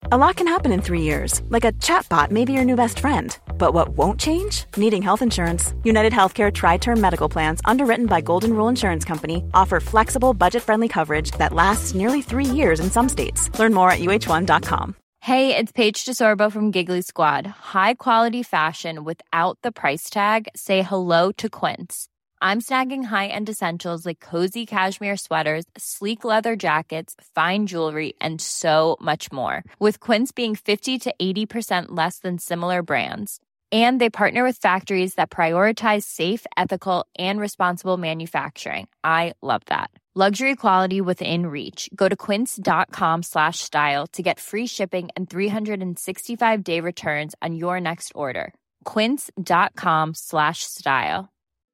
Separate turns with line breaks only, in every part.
A lot can happen in 3 years, like a chatbot may be your new best friend. But what won't change? Needing health insurance. United Healthcare Tri-Term Medical Plans, underwritten by Golden Rule Insurance Company, offer flexible, budget-friendly coverage that lasts nearly 3 years in some states. Learn more at uh1.com.
Hey, it's Paige DeSorbo from Giggly Squad. High quality fashion without the price tag. Say hello to Quince. I'm snagging high-end essentials like cozy cashmere sweaters, sleek leather jackets, fine jewelry, and so much more. With Quince being 50 to 80% less than similar brands. And they partner with factories that prioritize safe, ethical, and responsible manufacturing. I love that. Luxury quality within reach. Go to quince.com/style to get free shipping and 365-day returns on your next order. Quince.com/style.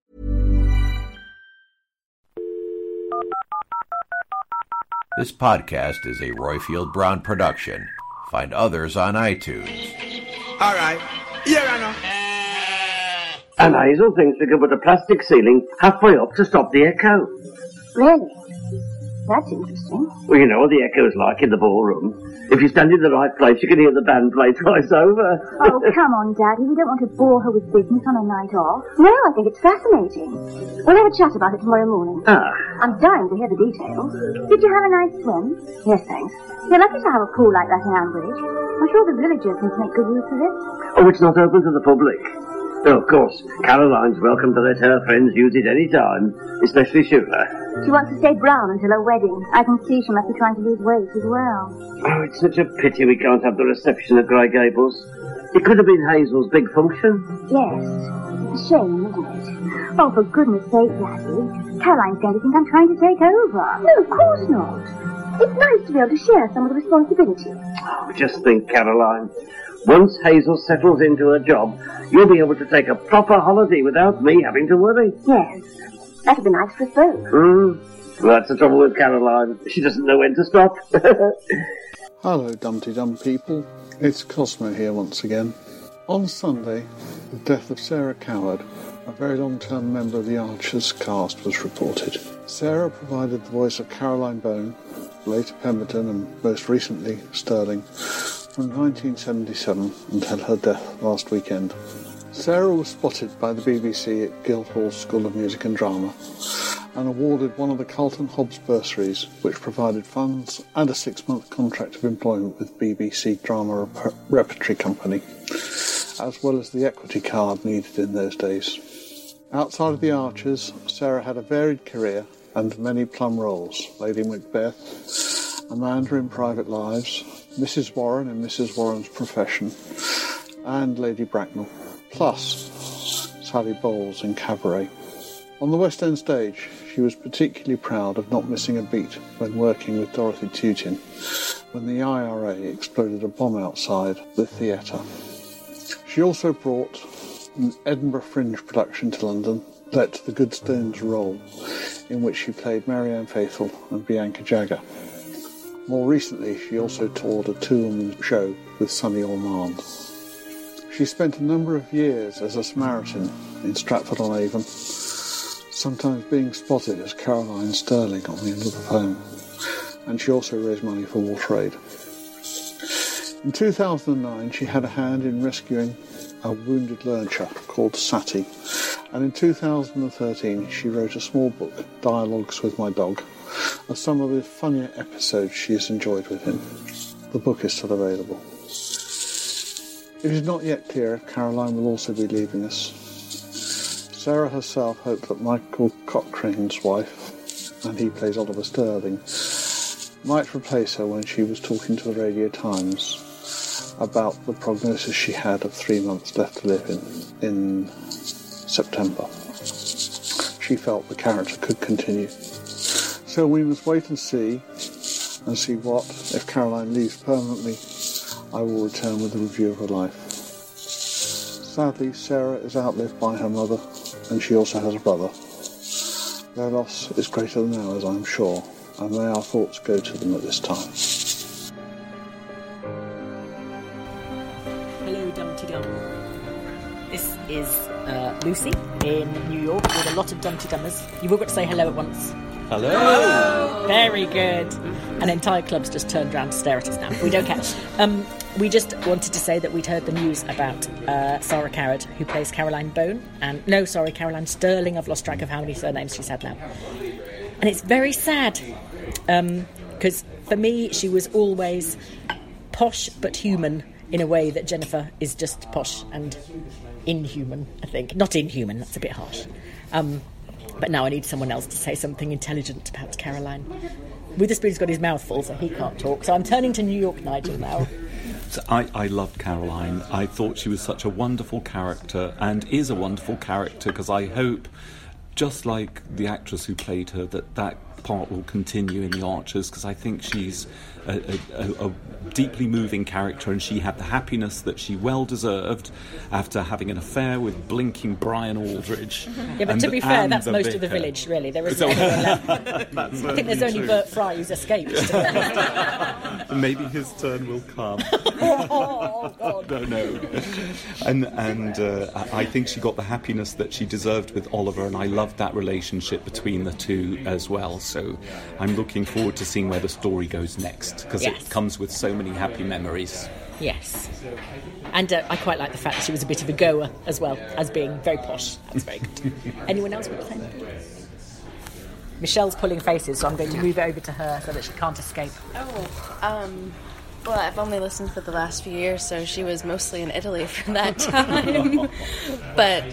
This podcast is a Royfield Brown production. Find others on iTunes.
All right. Here I know.
And Hazel thinks we could put a plastic ceiling halfway up to stop the echo.
Really? That's interesting.
Well, you know what the echo's like in the ballroom. If you stand in the right place, you can hear the band play twice over.
Oh, come on, Daddy. We don't want to bore her with business on a night off. No, I think it's fascinating. We'll have a chat about it tomorrow morning. I'm dying to hear the details. Did you have a nice swim? Yes, thanks. You're lucky to have a pool like that in Ambridge. I'm sure the villagers can make good use of it.
Oh, it's not open to the public. Oh, of course, Caroline's welcome to let her friends use it any time, especially Shula.
She wants to stay brown until her wedding. I can see she must be trying to lose weight as well.
Oh, it's such a pity we can't have the reception at Grey Gables. It could have been Hazel's big function.
Yes. It's a shame, isn't it? Oh, for goodness sake, Daddy. Caroline's going to think I'm trying to take over. No, of course not. It's nice to be able to share some of the responsibility.
Oh, just think, Caroline. Once Hazel settles into her job, you'll be able to take a proper holiday without me having to worry.
Yes. That'd be nice for us both.
Well, that's the trouble with Caroline. She doesn't know when to stop.
Hello, Dumpty Dum people. It's Cosmo here once again. On Sunday, the death of Sarah Coward, a very long-term member of the Archers cast, was reported. Sarah provided the voice of Caroline Bone, later Pemberton and most recently Sterling, from 1977 until her death last weekend. Sarah was spotted by the BBC at Guildhall School of Music and Drama and awarded one of the Carlton Hobbs bursaries, which provided funds and a 6-month contract of employment with BBC Drama Repertory Company, as well as the equity card needed in those days. Outside of the Archers, Sarah had a varied career and many plum roles: Lady Macbeth, Amanda in Private Lives, Mrs. Warren in Mrs. Warren's Profession, and Lady Bracknell, plus Sally Bowles in Cabaret. On the West End stage, she was particularly proud of not missing a beat when working with Dorothy Tutin when the IRA exploded a bomb outside the theatre. She also brought an Edinburgh Fringe production to London, Let the Good Stones Roll, in which she played Marianne Faithfull and Bianca Jagger. More recently, she also toured a two-woman show with Sonny Ormond. She spent a number of years as a Samaritan in Stratford-on-Avon, sometimes being spotted as Caroline Sterling on the end of the phone, and she also raised money for WaterAid. In 2009, she had a hand in rescuing a wounded lurcher called Sati, and in 2013 she wrote a small book, Dialogues with My Dog, of some of the funnier episodes she has enjoyed with him. The book is still available. It is not yet clear if Caroline will also be leaving us. Sarah herself hoped that Michael Cochrane's wife, and he plays Oliver Sterling, might replace her when she was talking to the Radio Times about the prognosis she had of 3 months left to live in September. She felt the character could continue. So we must wait and see what, if Caroline leaves permanently, I will return with a review of her life. Sadly, Sarah is outlived by her mother, and she also has a brother. Their loss is greater than ours, I'm sure, and may our thoughts go to them at this time.
Hello, Dumpty Dum. This is Lucy in New York with a lot of Dumpty Dummers. You've all got to say hello at once.
Hello!
Very good. An entire club's just turned around to stare at us now. We don't care. We just wanted to say that we'd heard the news about Sarah Carrad, who plays Caroline Bone. Caroline Sterling. I've lost track of how many surnames she's had now. And it's very sad, because for me, she was always posh but human in a way that Jennifer is just posh and inhuman, I think. Not inhuman, that's a bit harsh. But now I need someone else to say something intelligent about Caroline. Witherspoon's got his mouth full, so he can't talk. So I'm turning to New York Nigel now.
I loved Caroline. I thought she was such a wonderful character, and is a wonderful character, because I hope, just like the actress who played her, that part will continue in The Archers, because I think she's a deeply moving character, and she had the happiness that she well deserved after having an affair with blinking Brian Aldridge.
Yeah, but to be fair, that's most of the village, really. There isn't anyone left. I think there's only Bert Fry who's escaped.
Maybe his turn will come.
Oh, God.
No. And I think she got the happiness that she deserved with Oliver, and I loved that relationship between the two as well. So I'm looking forward to seeing where the story goes next, because it comes with so many happy memories.
Yes. And I quite like the fact that she was a bit of a goer as well, as being very posh. That's very good. Anyone else want to say anything? Michelle's pulling faces, so I'm going to move it over to her so that she can't escape.
Well, I've only listened for the last few years, so she was mostly in Italy for that time. But,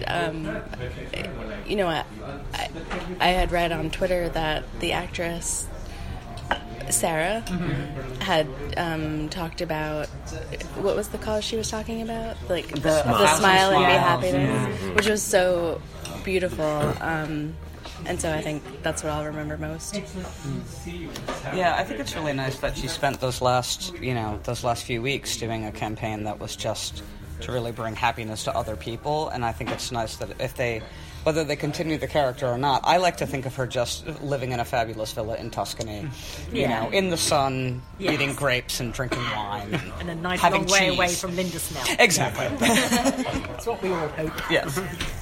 I had read on Twitter that the actress Sarah had talked about, what was the cause she was talking about? Like the smile and be happiness, which was so beautiful. And so I think that's what I'll remember most.
Yeah, I think it's really nice that she spent those last few weeks doing a campaign that was just to really bring happiness to other people. And I think it's nice that whether they continue the character or not, I like to think of her just living in a fabulous villa in Tuscany, in the sun, eating grapes and drinking wine.
And a nice
having
long way
cheese.
away from Linda Snell.
Exactly.
That's what we all hope.
Yes.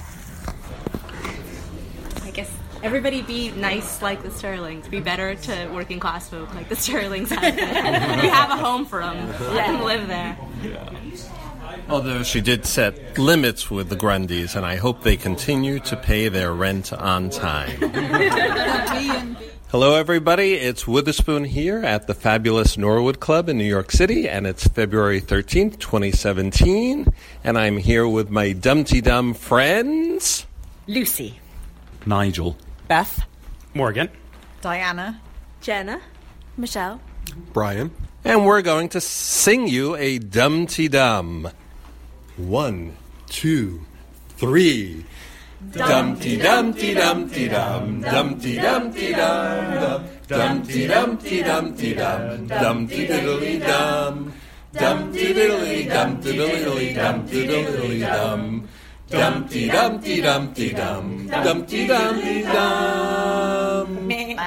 I guess everybody be nice like the Sterlings. Be better to working class folk like the Sterlings have been. You have a home for them. Let them live there.
Although she did set limits with the Grundys, and I hope they continue to pay their rent on time. Hello, everybody. It's Witherspoon here at the fabulous Norwood Club in New York City, and it's February 13th, 2017, and I'm here with my Dumpty Dum friends.
Lucy.
Nigel.
Beth.
Morgan.
Diana.
Jenna. Michelle.
Brian. And we're going to sing you a Dumpty Dum. 1, 2, 3. Dumpty Dumpty Dumpty Dum, Dumpty Dumpty Dum, Dumpty Dumpty Dumpty Dum, Dumpty Diddly Dum, Dumpty Diddly Dumpty Diddly Dumpty Diddly Dum, Dumpty Dumpty Dumpty Dum, Dumpty Dumpty Dum.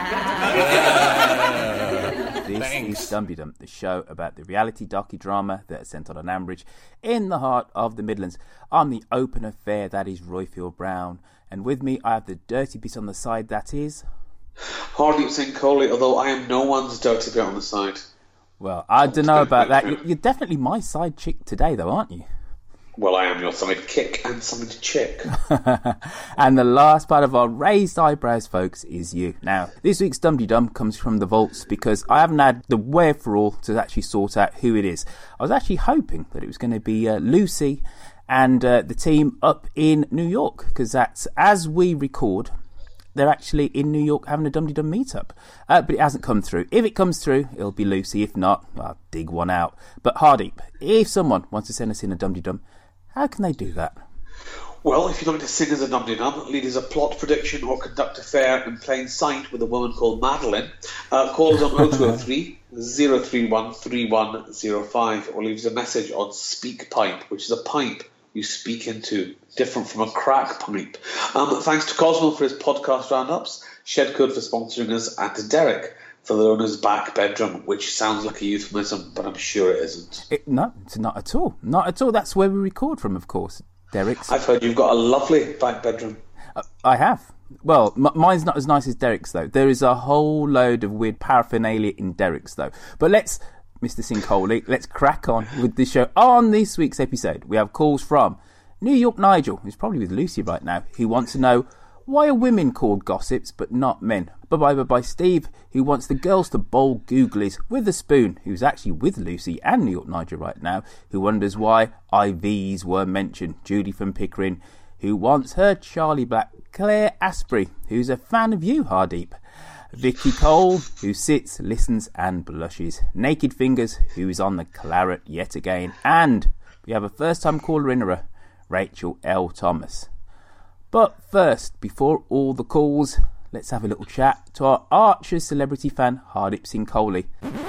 This is Dumpty Dum, the show about the reality docudrama that is centred on Ambridge in the heart of the Midlands. I'm the open affair, that is Royfield Brown, and with me I have the dirty bit on the side, that is...
Hardeep Singh Kohli, although I am no one's dirty bit on the side.
Well, I don't know about that. You're definitely my side chick today, though, aren't you?
Well, I am your side kick and side chick.
And the last part of our raised eyebrows, folks, is you. Now, this week's Dumpty Dum comes from the vaults because I haven't had the wherefore to actually sort out who it is. I was actually hoping that it was going to be Lucy and the team up in New York, because that's, as we record, they're actually in New York having a Dumpty Dum meetup. But it hasn't come through. If it comes through, it'll be Lucy. If not, I'll dig one out. But Hardeep, if someone wants to send us in a Dumpty Dum, how can they do that?
Well, if you'd like to sing as a Dumpty Dum, lead as a plot prediction or conduct a fair in plain sight with a woman called Madeline, call us on 0203 031 3105 or leave us a message on SpeakPipe, which is a pipe you speak into, different from a crack pipe. Thanks to Cosmo for his podcast roundups, Shedcode for sponsoring us, and to Derek for the owner's back bedroom, which sounds like a euphemism, but I'm sure it isn't.
No, it's not at all. Not at all. That's where we record from, of course. Derek's.
I've heard you've got a lovely back bedroom.
I have. Well, mine's not as nice as Derek's, though. There is a whole load of weird paraphernalia in Derek's, though. But let's, Mr. Sincoley, let's crack on with the show. On this week's episode, we have calls from New York Nigel, who's probably with Lucy right now, who wants to know, why are women called gossips but not men? Bye-bye Steve, who wants the girls to bowl googlies with a spoon, who's actually with Lucy and New York Nigel right now, who wonders why IVs were mentioned. Judy from Pickering, who wants her Charlie Black. Claire Asprey, who's a fan of you, Hardeep. Vicky Cole, who sits, listens and blushes. Naked Fingers, who is on the claret yet again. And we have a first-time caller in her, Rachel L. Thomas. But first, before all the calls, let's have a little chat to our Archers celebrity fan, Hardeep Singh Kohli.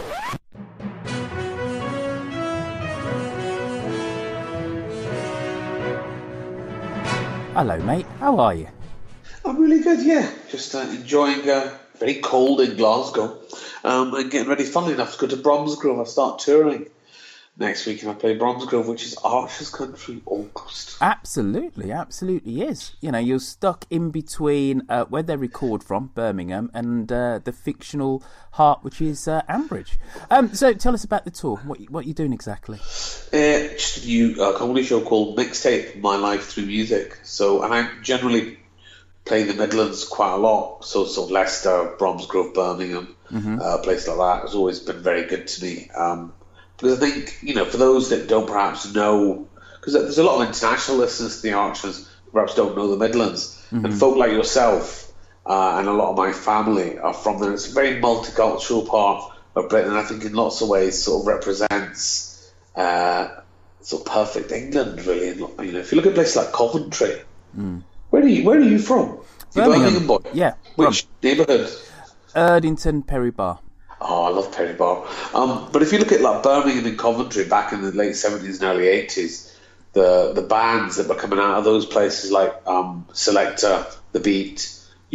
Hello, mate. How are you?
I'm really good, yeah. Just enjoying very cold in Glasgow and getting ready, funnily enough, to go to Bromsgrove. I start touring next week and I play Bromsgrove, which is Archers country almost.
Absolutely is. You know, you're stuck in between where they record from, Birmingham, and the fictional heart, which is Ambridge. So tell us about the tour. What are you doing exactly?
Just a new comedy show called Mixtape, My Life Through Music. And I generally play the Midlands quite a lot, so sort of Leicester, Bromsgrove, Birmingham, places like that has always been very good to me. Because I think, you know, for those that don't perhaps know, because there's a lot of international listeners to the Archers who perhaps don't know the Midlands, and folk like yourself and a lot of my family are from there. It's a very multicultural part of Britain, and I think in lots of ways sort of represents sort of perfect England, really. And, you know, if you look at places like Coventry, where are you from? You're Birmingham boy?
Yeah.
Which neighbourhood?
Erdington, Perry Bar.
Oh, I love Perry Bar. But if you look at like Birmingham and Coventry back in the late 70s and early 80s, the bands that were coming out of those places like Selector, The Beat,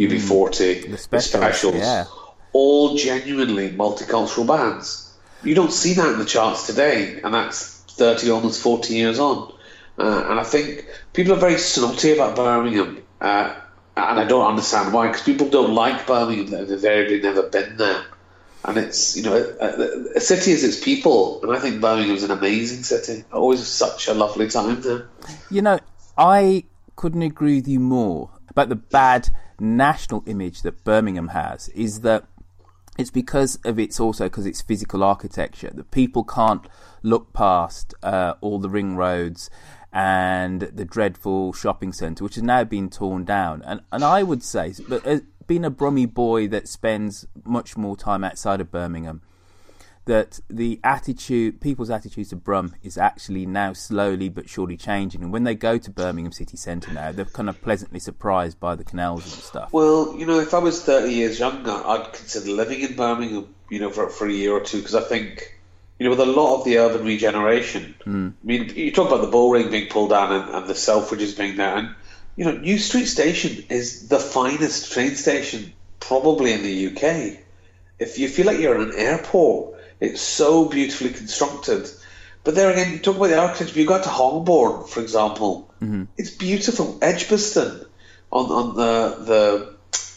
UB40, the Specials, all genuinely multicultural bands. You don't see that in the charts today, and that's 30, almost 40 years on. And I think people are very snotty about Birmingham, and I don't understand why, because people don't like Birmingham. They've invariably never been there. And it's, you know, a city is its people, and I think Birmingham's an amazing city. I always have such a lovely time there.
You know, I couldn't agree with you more about the bad national image that Birmingham has, is that it's because it's physical architecture, that people can't look past all the ring roads and the dreadful shopping centre, which has now been torn down. And I would say, but being a Brummie boy that spends much more time outside of Birmingham, that people's attitude to Brum is actually now slowly but surely changing. And when they go to Birmingham city centre now, they're kind of pleasantly surprised by the canals and stuff.
Well, you know, if I was 30 years younger, I'd consider living in Birmingham, you know, for a year or two, because I think, you know, with a lot of the urban regeneration, I mean, you talk about the Bullring being pulled down and the Selfridges being there, and, you know, New Street Station is the finest train station probably in the UK. If you feel like you're in an airport, it's so beautifully constructed. But there again, you talk about the architecture. If you go to Holborn, for example, it's beautiful. Edgbaston on the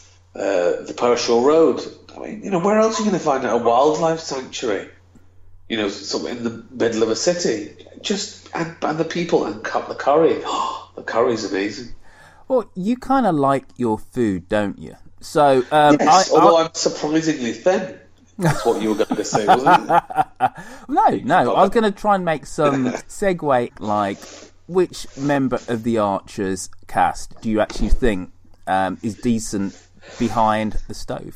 Pershore Road. I mean, you know, where else are you going to find a wildlife sanctuary? You know, sort of in the middle of a city. And the people and the curry. Oh, the curry's amazing.
Well, you kind of like your food, don't you? So,
yes, although I'm surprisingly thin. That's what you were going to say, wasn't it?
No. I was going to try and make some segue, like, which member of the Archers cast do you actually think is decent behind the stove?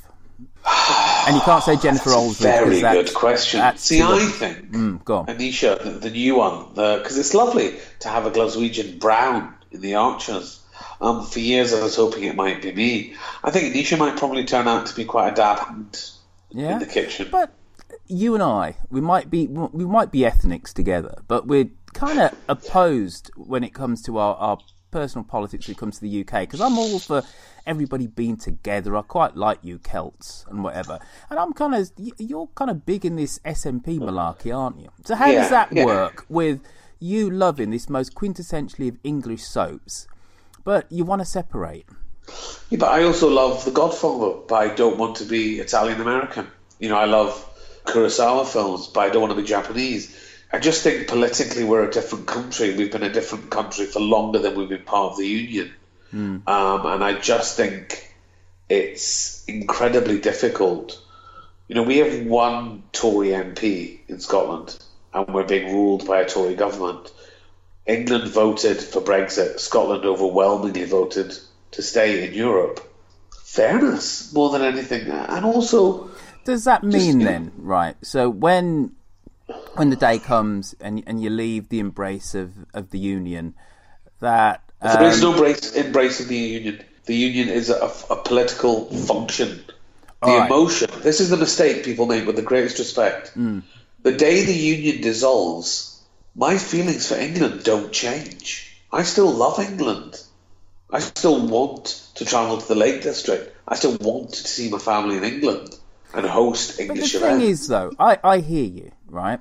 And you can't say Jennifer Olsen.
Very good question. See, I think
go on.
Anisha, the new one, because it's lovely to have a Glaswegian brown in the Archers. For years I was hoping it might be me. I think Anisha might probably turn out to be quite a dab hand in the kitchen.
But you and I, we might be ethnics together, but we're kind of opposed when it comes to our personal politics when it comes to the UK, because I'm all for everybody being together. I quite like you Celts and whatever, and you're kind of big in this SNP malarkey, aren't you? So how does that work with you loving this most quintessentially of English soaps, but you want to separate.
Yeah, but I also love The Godfather, but I don't want to be Italian-American. You know, I love Kurosawa films, but I don't want to be Japanese. I just think politically we're a different country. We've been a different country for longer than we've been part of the Union. And I just think it's incredibly difficult. You know, we have one Tory MP in Scotland, and we're being ruled by a Tory government. England voted for Brexit. Scotland overwhelmingly voted to stay in Europe. Fairness, more than anything. And also...
Does that mean then, right, so when the day comes and you leave the embrace of the Union, that...
there is no embrace of the Union. The Union is a political function. The emotion... This is the mistake people make, with the greatest respect. The day the Union dissolves, my feelings for England don't change. I still love England. I still want to travel to the Lake District. I still want to see my family in England and host English events.
But the thing is, though, I hear you, right?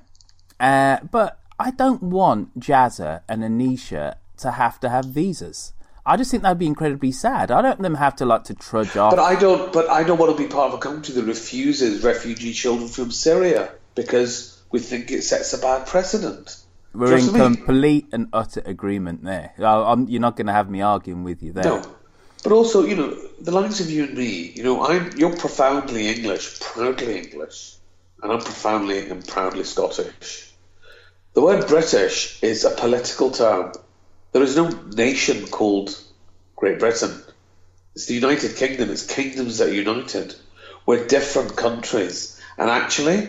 But I don't want Jazza and Anisha to have visas. I just think that'd be incredibly sad. I don't want them have to trudge off.
But I don't want to be part of a country that refuses refugee children from Syria because we think it sets a bad precedent.
We're in complete and utter agreement there. You're not going to have me arguing with you there.
No. But also, you know, the likes of you and me, you know, you're profoundly English, proudly English, and I'm profoundly and proudly Scottish. The word British is a political term. There is no nation called Great Britain. It's the United Kingdom. It's kingdoms that are united. We're different countries. And actually,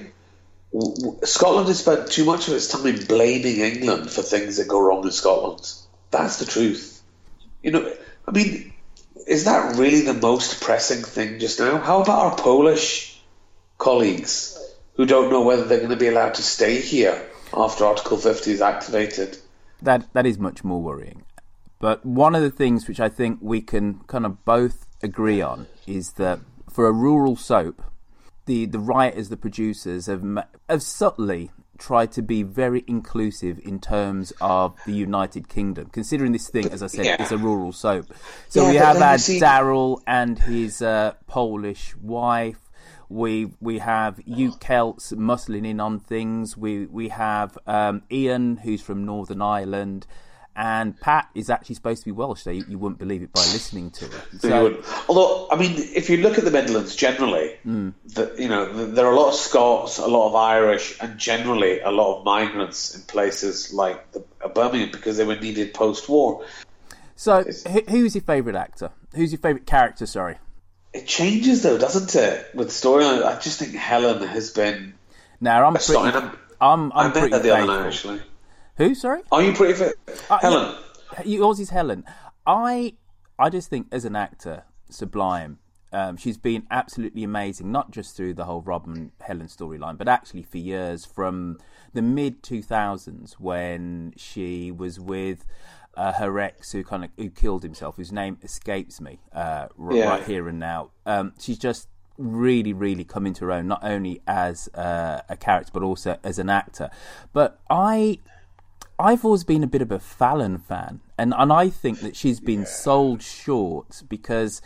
Scotland has spent too much of its time blaming England for things that go wrong in Scotland. That's the truth. You know, I mean... Is that really the most pressing thing just now? How about our Polish colleagues who don't know whether they're going to be allowed to stay here after Article 50 is activated?
That is much more worrying. But one of the things which I think we can kind of both agree on is that for a rural soap, the writers, the producers have subtly tried to be very inclusive in terms of the United Kingdom, considering this thing, as I said, is a rural soap. So we have had Daryl and his Polish wife. We have you Celts muscling in on things. We have Ian, who's from Northern Ireland, and Pat is actually supposed to be Welsh. So you wouldn't believe it by listening to it.
Although, I mean, if you look at the Midlands generally, you know, there are a lot of Scots, a lot of Irish, and generally a lot of migrants in places like Birmingham because they were needed post-war.
So, who's your favourite actor? Who's your favourite character? Sorry.
It changes though, doesn't it? With storyline, I just think Helen has been.
Now I'm pretty
met her the other night, actually.
Who? Sorry.
Are you pretty fit? Helen.
Yours is Helen. I just think as an actor, sublime. She's been absolutely amazing, not just through the whole Rob and Helen storyline, but actually for years, from the mid-2000s when she was with her ex who killed himself, whose name escapes me right here and now. She's just really, really come into her own, not only as a character, but also as an actor. But I've always been a bit of a Fallon fan, and I think that she's been sold short because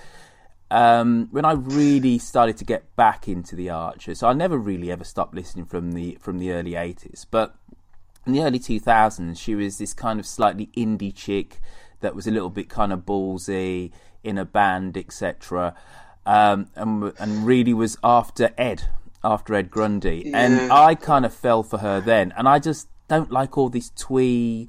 when I really started to get back into the Archers, so I never really ever stopped listening from the early 80s, but in the early 2000s she was this kind of slightly indie chick that was a little bit kind of ballsy in a band, etc., and really was after Ed Grundy, and I kind of fell for her then, and I just don't like all this twee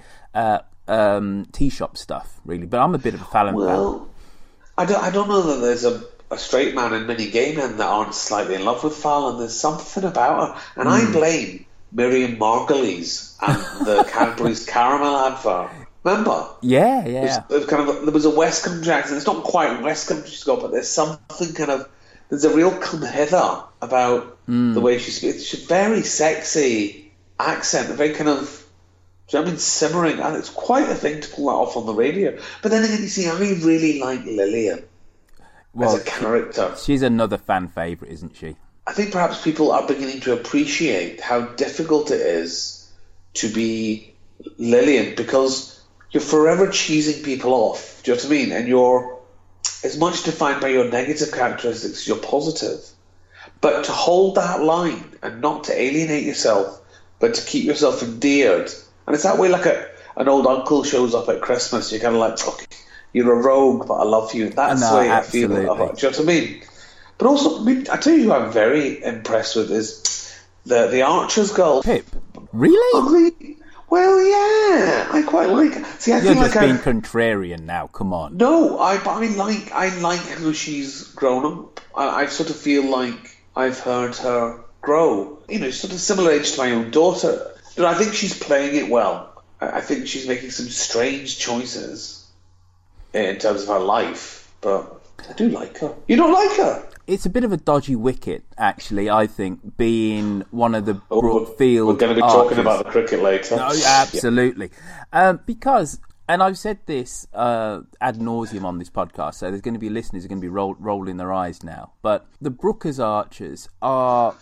tea shop stuff, really. But I'm a bit of a Fallon fan.
I don't know that there's a straight man and many gay men that aren't slightly in love with Fallon. There's something about her, and I blame Miriam Margolyes and the Cadbury's caramel advert. Remember?
Yeah.
It there was a West Country accent. It's not quite West Country Scott, but there's something there's a real come hither about the way she speaks. She's very sexy accent, a very kind of, do you know what I mean, simmering, and it's quite a thing to pull that off on the radio. But then again, you see, I really like Lillian as a character.
She's another fan favourite, isn't she?
I think perhaps people are beginning to appreciate how difficult it is to be Lillian, because you're forever cheesing people off. Do you know what I mean? And you're as much defined by your negative characteristics as your positive. But to hold that line and not to alienate yourself, but to keep yourself endeared. And it's that way like an old uncle shows up at Christmas. You're kind of like, oh, you're a rogue, but I love you. That's the way
absolutely.
I feel about it. Do you know what I mean? But also, I tell you who I'm very impressed with is the Archer's girl.
Pip? Really?
Well, yeah, I quite like her. See,
You're just being contrarian now, come on.
No, I like how she's grown up. I sort of feel like I've heard her grow. You know, sort of similar age to my own daughter. But I think she's playing it well. I think she's making some strange choices in terms of her life, but I do like her. You don't like her?
It's a bit of a dodgy wicket, actually, I think, being one of the Brookfield
We're going to be talking about the cricket later.
No, absolutely. Because, and I've said this ad nauseum on this podcast, so there's going to be listeners who are going to be rolling their eyes now, but the Brookers Archers are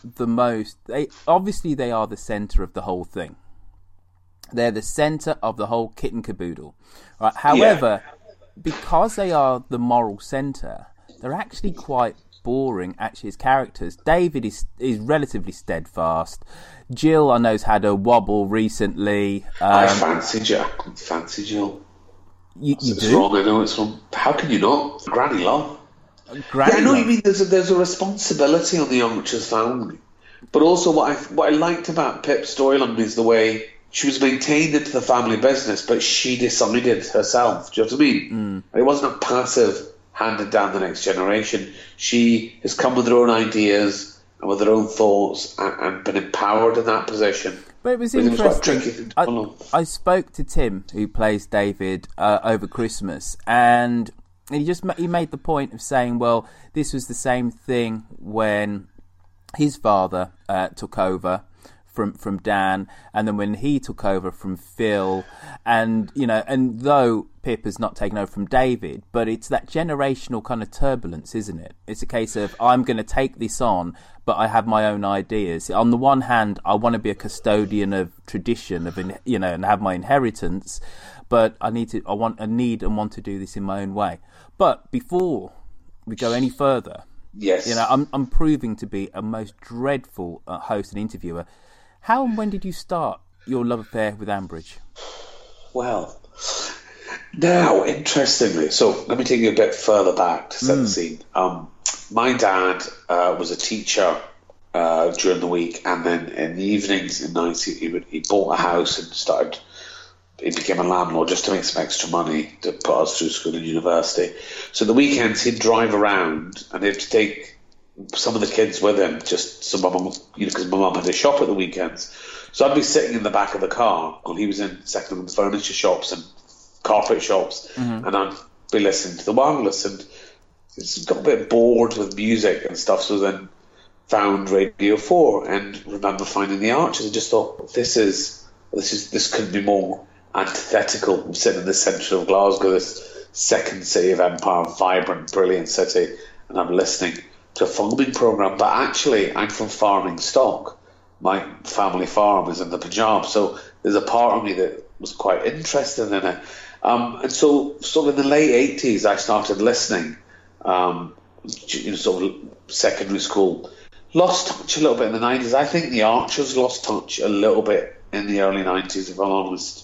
obviously they are the centre of the whole thing. They're the centre of the whole kit and caboodle. Right? However, because they are the moral centre, they're actually quite boring actually as characters. David is relatively steadfast. Jill, I know, has had a wobble recently.
I fancy Jill.
You
it's
do?
Wrong, I know it's wrong. How can you not? Granny Love. Yeah, I know what you mean. There's a responsibility on the Archers family, but also what I liked about Pip's storyline is the way she was maintained into the family business, but she decided herself. Do you know what I mean? It wasn't a passive handed down the next generation. She has come with her own ideas and with her own thoughts and been empowered in that position.
But it was interesting. I spoke to Tim, who plays David, over Christmas, and he made the point of saying, well, this was the same thing when his father took over from Dan, and then when he took over from Phil, and though Pip has not taken over from David, but it's that generational kind of turbulence, isn't it? It's a case of, I'm going to take this on, but I have my own ideas. On the one hand, I want to be a custodian of tradition, and have my inheritance, but I need and want to do this in my own way. But before we go any further,
yes,
I'm proving to be a most dreadful host and interviewer. How and when did you start your love affair with Ambridge?
Well, now, interestingly, so let me take you a bit further back to set the scene. My dad was a teacher during the week, and then in the evenings and nights he bought a house and he became a landlord just to make some extra money to put us through school and university. So the weekends he'd drive around and he'd take some of the kids with him, just so my mum, because my mum had a shop at the weekends. So I'd be sitting in the back of the car while he was in second-hand furniture shops and carpet shops, and I'd be listening to the wireless, and just got a bit bored with music and stuff. So then found Radio 4 and remember finding the Archers and just thought, this couldn't be more antithetical. I'm sitting in the centre of Glasgow, this second city of empire, vibrant, brilliant city, and I'm listening to a farming programme, but actually I'm from farming stock. My family farm is in the Punjab, so there's a part of me that was quite interested in it. And so in the late 80s I started listening, sort of secondary school. Lost touch a little bit in the 90s. I think the Archers lost touch a little bit in the early 90s, if I'm honest.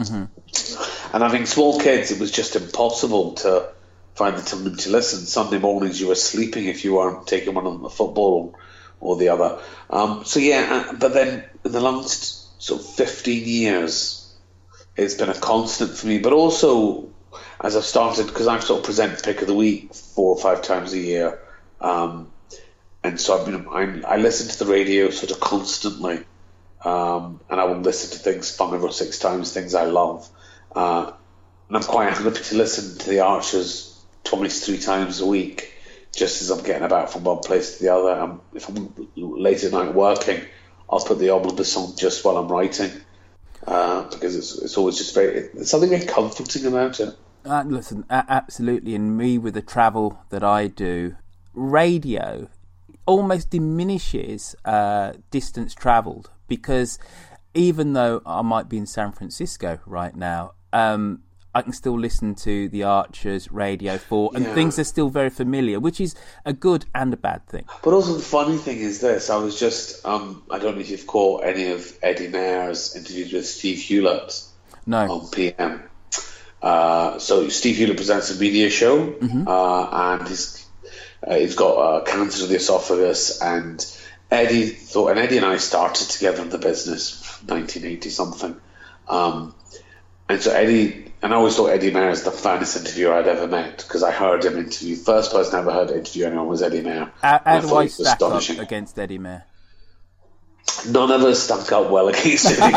And having small kids, it was just impossible to find the time to listen. Sunday mornings you were sleeping if you weren't taking one on the football or the other. But then in the last sort of 15 years, it's been a constant for me. But also, as I've started, because I've sort of present Pick of the Week 4 or 5 times a year, and so I listen to the radio sort of constantly, and I will listen to things 5 or 6 times, things I love. And I'm quite happy to listen to the Archers twice, 3 times a week, just as I'm getting about from one place to the other. If I'm late at night working, I'll put the omnibus on just while I'm writing, because it's always just there's something very comforting about it.
Listen, absolutely, and me with the travel that I do, radio almost diminishes distance travelled, because even though I might be in San Francisco right now, I can still listen to the Archers, Radio 4, and things are still very familiar, which is a good and a bad thing.
But also the funny thing is this, I was just, I don't know if you've caught any of Eddie Mayer's interviews with Steve Hewlett on PM. So Steve Hewlett presents a media show, and he's got cancer of the esophagus, and Eddie and I started together in the business, 1980-something. And so Eddie, and I always thought Eddie Mayer is the finest interviewer I'd ever met, because I heard him interview. First person I ever heard interview anyone was Eddie Mayer.
How do I stack up against Eddie Mayer?
None of us stuck up well against Eddie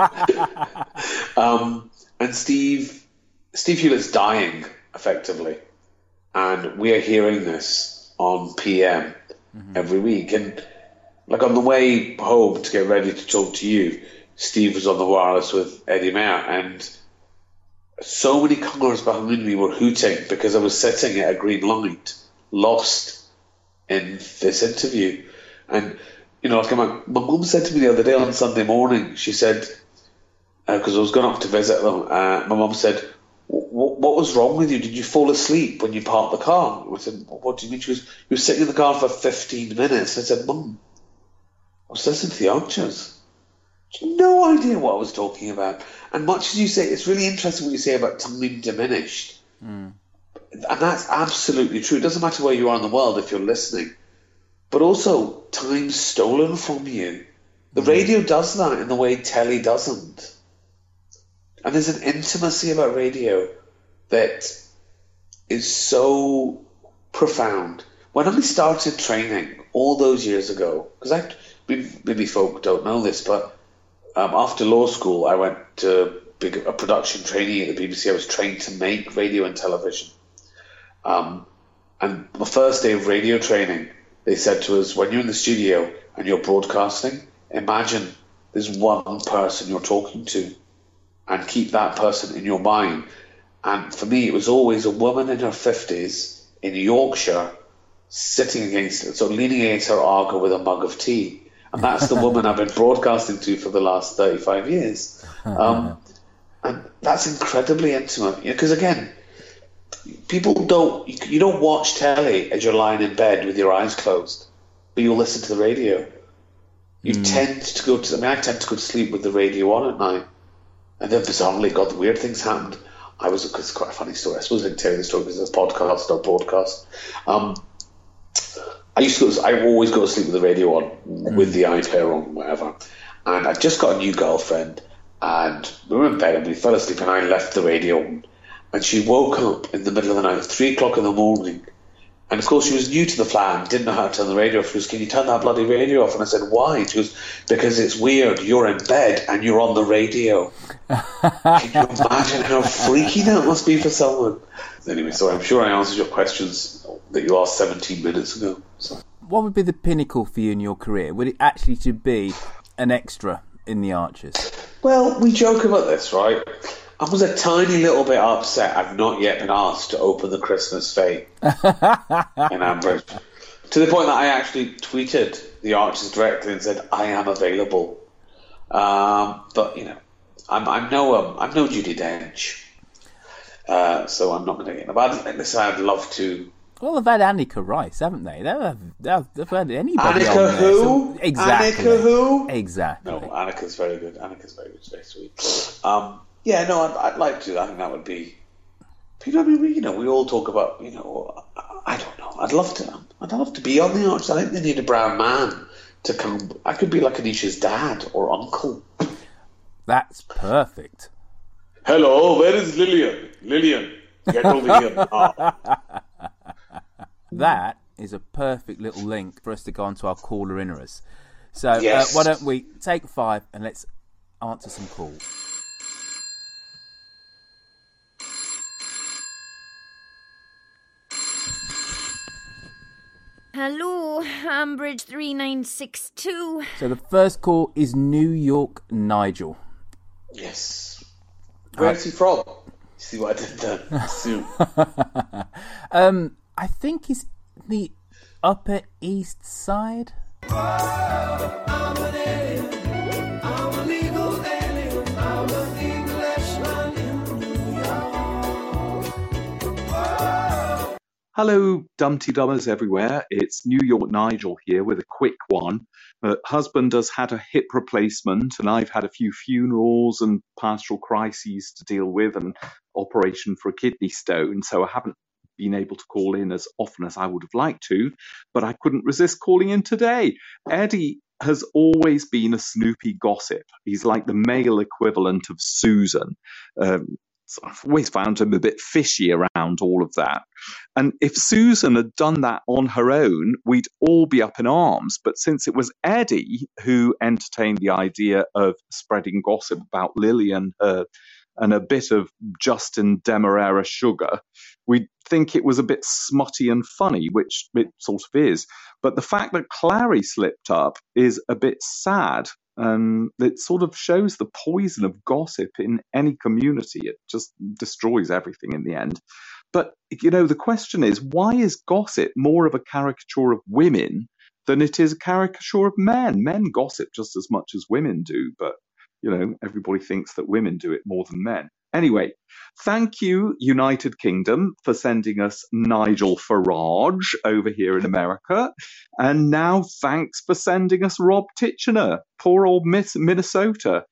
Mayer. And Steve Hewlett's dying, effectively. And we are hearing this on PM every week. And like on the way home to get ready to talk to you, Steve was on the wireless with Eddie Mayer, and so many cars behind me were hooting because I was sitting at a green light, lost in this interview. And, you know, like my mum said to me the other day on Sunday morning, she said, because I was going up to visit them, my mum said, what was wrong with you? Did you fall asleep when you parked the car? I said, what do you mean? She goes, you were sitting in the car for 15 minutes. I said, Mum, I was listening to the Archers. No idea what I was talking about. And much as you say, it's really interesting what you say about time diminished. And that's absolutely true. It doesn't matter where you are in the world if you're listening. But also, time's stolen from you. The radio does that in the way telly doesn't. And there's an intimacy about radio that is so profound. When I started training all those years ago, because maybe folk don't know this, but after law school, I went to a production trainee at the BBC. I was trained to make radio and television. And the first day of radio training, they said to us, when you're in the studio and you're broadcasting, imagine there's one person you're talking to and keep that person in your mind. And for me, it was always a woman in her 50s in Yorkshire leaning against her Argo with a mug of tea. And that's the woman I've been broadcasting to for the last 35 years. And that's incredibly intimate. Because, again, people you don't watch telly as you're lying in bed with your eyes closed, but you'll listen to the radio. I tend to go to sleep with the radio on at night. And then bizarrely, God, weird things happened. It's quite a funny story. I suppose I can tell you the story because it's a podcast or broadcast. I always go to sleep with the radio on, with the iPlayer on, whatever. And I just got a new girlfriend, and we were in bed and we fell asleep, and I left the radio on. And she woke up in the middle of the night at 3 o'clock in the morning. And of course, she was new to the flat and didn't know how to turn the radio off. She goes, "Can you turn that bloody radio off?" And I said, "Why?" She goes, "Because it's weird. You're in bed and you're on the radio." Can you imagine how freaky that must be for someone? Anyway, so I'm sure I answered your questions that you asked 17 minutes ago. So.
What would be the pinnacle for you in your career? Would it actually to be an extra in the Archers?
Well, we joke about this, right? I was a tiny little bit upset I've not yet been asked to open the Christmas Fair in Ambridge. To the point that I actually tweeted the Archers directly and said, I am available. But, you know, I'm no Judi Dench. So I'm not going to get it. But listen, I'd love to.
Well, they've had Anneka Rice, haven't they? They've had anybody
Anneka
on there.
who?
Exactly.
Anneka who?
Exactly.
No, Anneka's very good. Anneka's very good. It's very sweet. Yeah, no, I'd like to. I think that would be. You know, I mean, we all talk about. I don't know. I'd love to be on the Archers. I think they need a brown man to come. I could be like Anisha's dad or uncle.
That's perfect.
Hello, where is Lillian? Lillian, get over here. Oh.
That is a perfect little link for us to go on to our caller inners. So
yes.
Why don't we take 5 and let's answer some calls.
Hello, Ambridge 3962.
So the first call is New York Nigel.
Yes. Where's he from? See what I did there?
I think he's the Upper East Side.
I'm a legal
Hello, Dumpty Dummers everywhere. It's New York Nigel here with a quick one. Husband has had a hip replacement, and I've had a few funerals and pastoral crises to deal with, and operation for a kidney stone, so I haven't been able to call in as often as I would have liked to, but I couldn't resist calling in today. Eddie has always been a Snoopy gossip. He's like the male equivalent of Susan. I've always found him a bit fishy around all of that. And if Susan had done that on her own, we'd all be up in arms. But since it was Eddie who entertained the idea of spreading gossip about Lily and a bit of Justin Demerara sugar, we'd think it was a bit smutty and funny, which it sort of is. But the fact that Clary slipped up is a bit sad. And it sort of shows the poison of gossip in any community. It just destroys everything in the end. But, the question is, why is gossip more of a caricature of women than it is a caricature of men? Men gossip just as much as women do, but, everybody thinks that women do it more than men. Anyway, thank you, United Kingdom, for sending us Nigel Farage over here in America. And now thanks for sending us Rob Titchener, poor old Minnesota.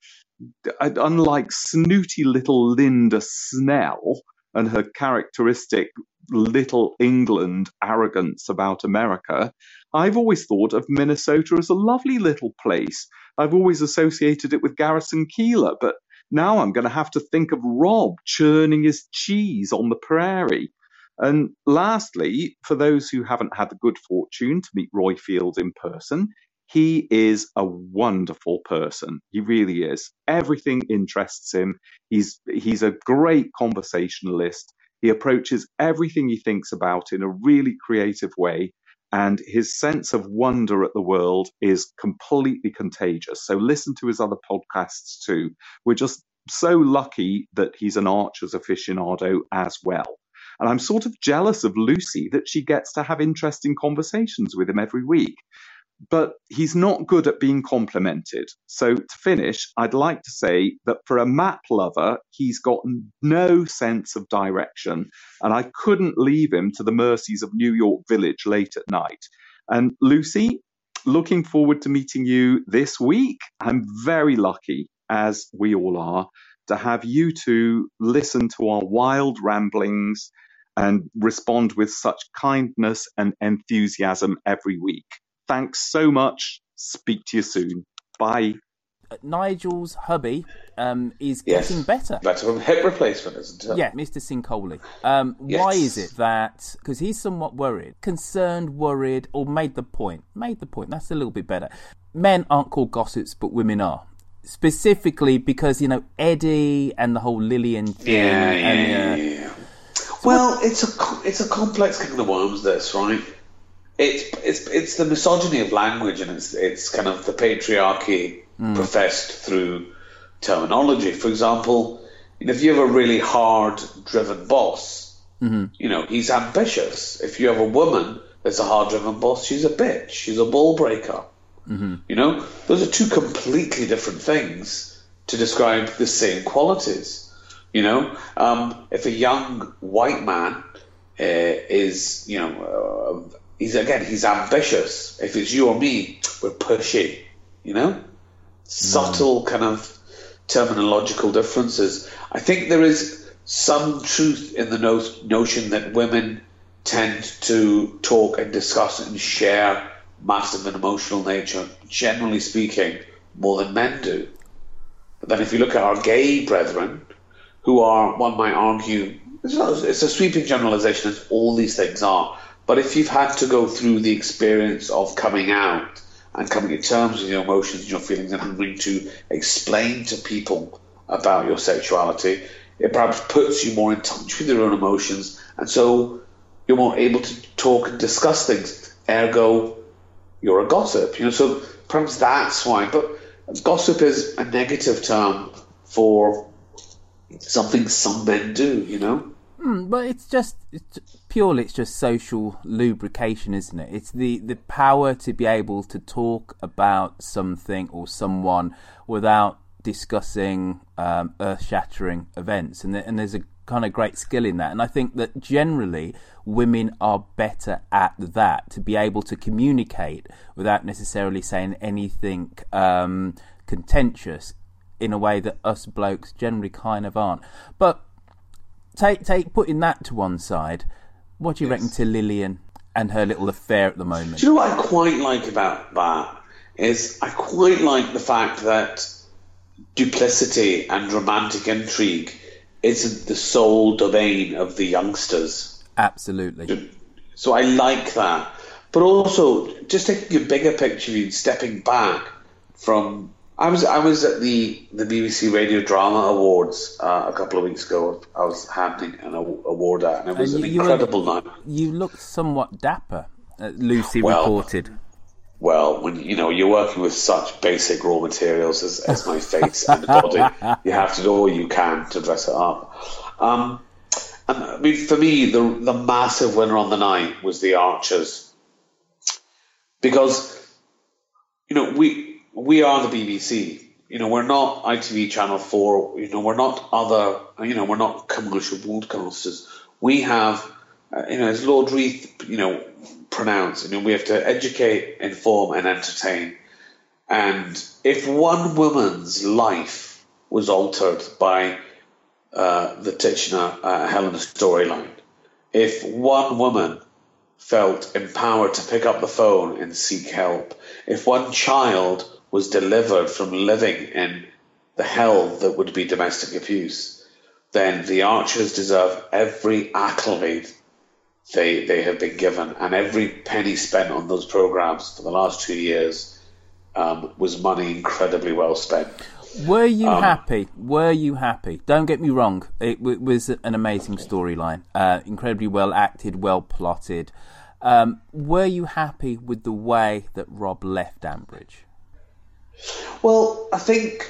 Unlike snooty little Linda Snell and her characteristic Little England arrogance about America, I've always thought of Minnesota as a lovely little place. I've always associated it with Garrison Keillor, but now I'm going to have to think of Rob churning his cheese on the prairie. And lastly, for those who haven't had the good fortune to meet Roy Field in person, he is a wonderful person. He really is. Everything interests him. He's a great conversationalist. He approaches everything he thinks about in a really creative way. And his sense of wonder at the world is completely contagious. So listen to his other podcasts too. We're just so lucky that he's an Archers aficionado as well. And I'm sort of jealous of Lucy that she gets to have interesting conversations with him every week. But he's not good at being complimented. So to finish, I'd like to say that for a map lover, he's got no sense of direction. And I couldn't leave him to the mercies of New York Village late at night. And Lucy, looking forward to meeting you this week. I'm very lucky, as we all are, to have you two listen to our wild ramblings and respond with such kindness and enthusiasm every week. Thanks so much. Speak to you soon. Bye.
Nigel's hubby is getting better.
That's a hip replacement, isn't it?
Yeah, Mr. Sincoli. Why is it that... Because he's somewhat worried. Concerned, worried, or made the point. Made the point. That's a little bit better. Men aren't called gossips, but women are. Specifically because, Eddie and the whole Lillian thing.
Yeah. Well, it's a complex can of worms, this, right? It's the misogyny of language, and it's kind of the patriarchy professed through terminology. For example, if you have a really hard-driven boss, he's ambitious. If you have a woman that's a hard-driven boss, she's a bitch. She's a ball breaker. Those are two completely different things to describe the same qualities. If a young white man is, he's ambitious. If it's you or me, we're pushy, Subtle kind of terminological differences. I think there is some truth in the notion that women tend to talk and discuss and share matters of an emotional nature, generally speaking, more than men do. But then if you look at our gay brethren, who are, one might argue, it's a sweeping generalization, as all these things are, but if you've had to go through the experience of coming out and coming to terms with your emotions and your feelings and having to explain to people about your sexuality, it perhaps puts you more in touch with your own emotions, and so you're more able to talk and discuss things. Ergo, you're a gossip. So perhaps that's why. But gossip is a negative term for something some men do,
But it's just social lubrication, isn't it? It's the power to be able to talk about something or someone without discussing earth-shattering events. And there's a kind of great skill in that. And I think that generally women are better at that, to be able to communicate without necessarily saying anything contentious in a way that us blokes generally kind of aren't. But putting that to one side, what do you reckon to Lillian and her little affair at the moment?
Do you know what I quite like about that? Is I quite like the fact that duplicity and romantic intrigue isn't the sole domain of the youngsters.
Absolutely.
So I like that. But also, just taking a bigger picture view, stepping back from... I was at the BBC Radio Drama Awards a couple of weeks ago. I was handing an award out, and it was an incredible night.
You looked somewhat dapper, Lucy reported.
Well, when you're working with such basic raw materials as my face and body, you have to do all you can to dress it up. And I mean, for me, the massive winner on the night was The Archers, because we are the BBC. We're not ITV Channel 4. We're not other. We're not commercial broadcasters. We have, as Lord Reith, pronounced, we have to educate, inform, and entertain. And if one woman's life was altered by the Titchener Helena storyline, if one woman felt empowered to pick up the phone and seek help, if one child was delivered from living in the hell that would be domestic abuse, then the Archers deserve every accolade they have been given, and every penny spent on those programmes for the last 2 years was money incredibly well spent.
Were you happy? Were you happy? Don't get me wrong, it was an amazing storyline, incredibly well acted, well plotted. Were you happy with the way that Rob left Ambridge?
Well, I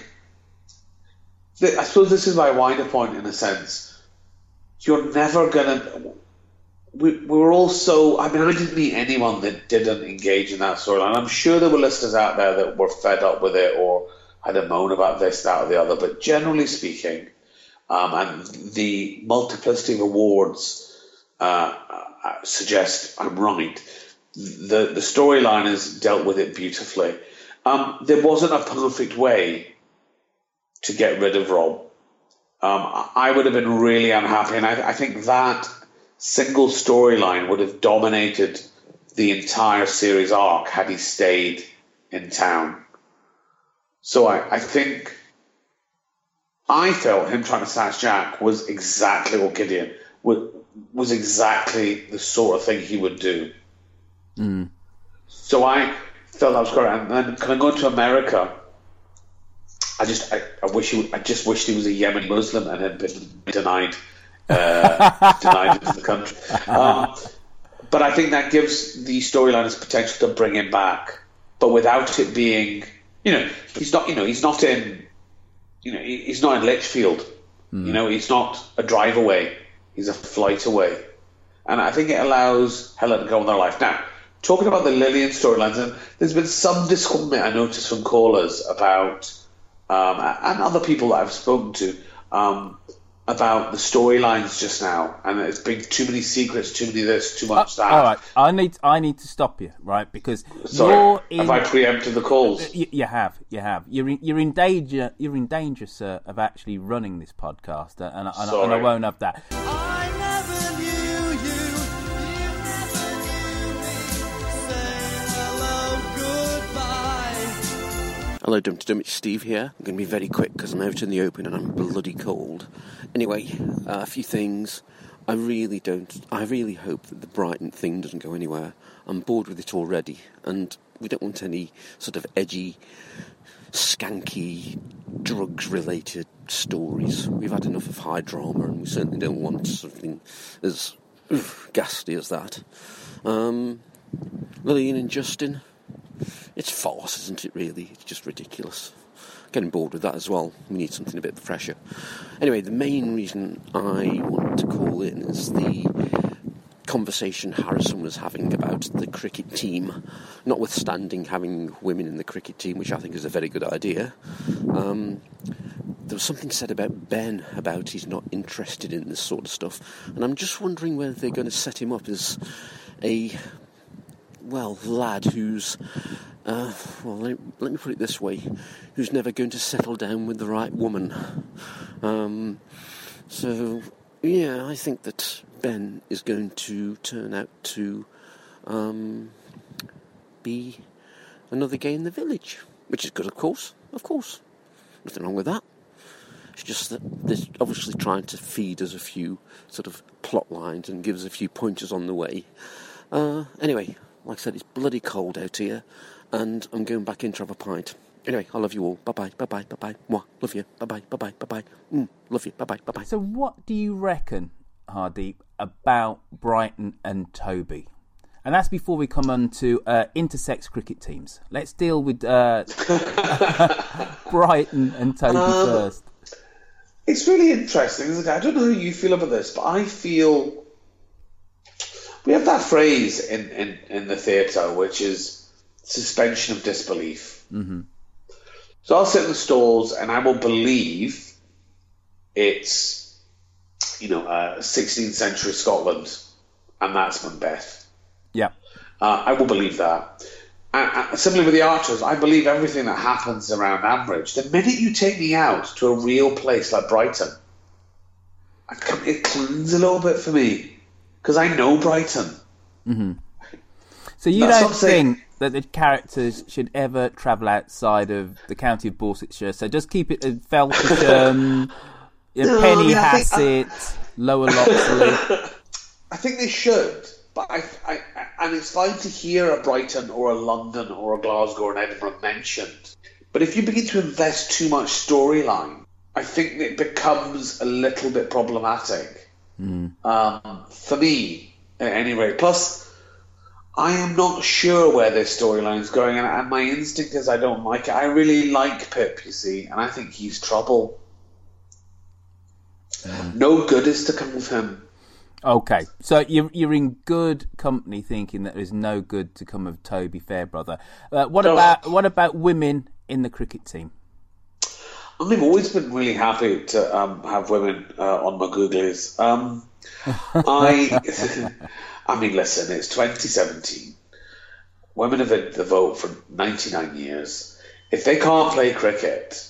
suppose this is my wider point in a sense. You're never going to... We were all so... I mean, I didn't meet anyone that didn't engage in that storyline. I'm sure there were listeners out there that were fed up with it or had a moan about this, that, or the other. But generally speaking, and the multiplicity of awards suggest I'm right, the storyline has dealt with it beautifully. There wasn't a perfect way to get rid of Rob. I would have been really unhappy, and I think that single storyline would have dominated the entire series arc had he stayed in town. So I think I felt him trying to snatch Jack was exactly, or Gideon, was exactly the sort of thing he would do.
Mm.
So I felt that was correct. And then kind of going to America, I just wished he was a Yemeni Muslim and had been denied into the country. But I think that gives the storyline its potential to bring him back, but without it being, he's not in Lichfield. He's not a drive away. He's a flight away. And I think it allows Helen to go on their life. Now, talking about the Lillian storylines, and there's been some discomfort I noticed from callers about, and other people that I've spoken to, about the storylines just now, and it's been too many secrets, too many this, too much that.
All right, I need to stop you, right? Because
have I preempted the calls?
You have. You're in danger, sir, of actually running this podcast, and I won't have that.
Hello, Dumpty Dum, it's Steve here. I'm going to be very quick because I'm out in the open and I'm bloody cold. Anyway, a few things. I really hope that the Brighton thing doesn't go anywhere. I'm bored with it already, and we don't want any sort of edgy, skanky, drugs-related stories. We've had enough of high drama, and we certainly don't want something as ghastly as that. Lillian and Justin... It's farce, isn't it, really? It's just ridiculous. Getting bored with that as well. We need something a bit fresher. Anyway, the main reason I want to call in is the conversation Harrison was having about the cricket team, notwithstanding having women in the cricket team, which I think is a very good idea. there was something said about Ben, about he's not interested in this sort of stuff. And I'm just wondering whether they're going to set him up as a, lad who's, let me put it this way, who's never going to settle down with the right woman. I think that Ben is going to turn out to be another gay in the village, which is good, of course. Nothing wrong with that. It's just that they're obviously trying to feed us a few sort of plot lines and give us a few pointers on the way. Anyway, like I said, it's bloody cold out here, and I'm going back in to have a pint. Anyway, I love you all. Bye-bye, bye-bye, bye-bye. Mwah, love you. Bye-bye, bye-bye, bye-bye. Love you. Bye-bye, bye-bye.
So what do you reckon, Hardeep, about Brighton and Toby? And that's before we come on to intersex cricket teams. Let's deal with Brighton and Toby first.
It's really interesting, isn't it? I don't know how you feel about this, but I feel we have that phrase in the theatre, which is suspension of disbelief.
Mm-hmm.
So I'll sit in the stalls and I will believe it's, 16th century Scotland, and that's Macbeth.
Yeah.
I will believe that. And similarly with the Archers, I believe everything that happens around Ambridge. The minute you take me out to a real place like Brighton, it clings a little bit for me, because I know Brighton.
Mm-hmm. So you don't think that the characters should ever travel outside of the county of Dorsetshire? So just keep it at Felpersham, Penny Hassett, Lower Loxley.
I think they should. But and it's fine to hear a Brighton or a London or a Glasgow or an Edinburgh mentioned. But if you begin to invest too much storyline, I think it becomes a little bit problematic. For me, at any rate. Plus, I am not sure where this storyline is going, and my instinct is I don't like it. I really like Pip, you see, and I think he's trouble. No good is to come of him.
Okay, so you're in good company thinking that there's no good to come of Toby Fairbrother. What about women in the cricket team?
I've always been really happy to have women on my Googlies. Listen, it's 2017. Women have had the vote for 99 years. If they can't play cricket,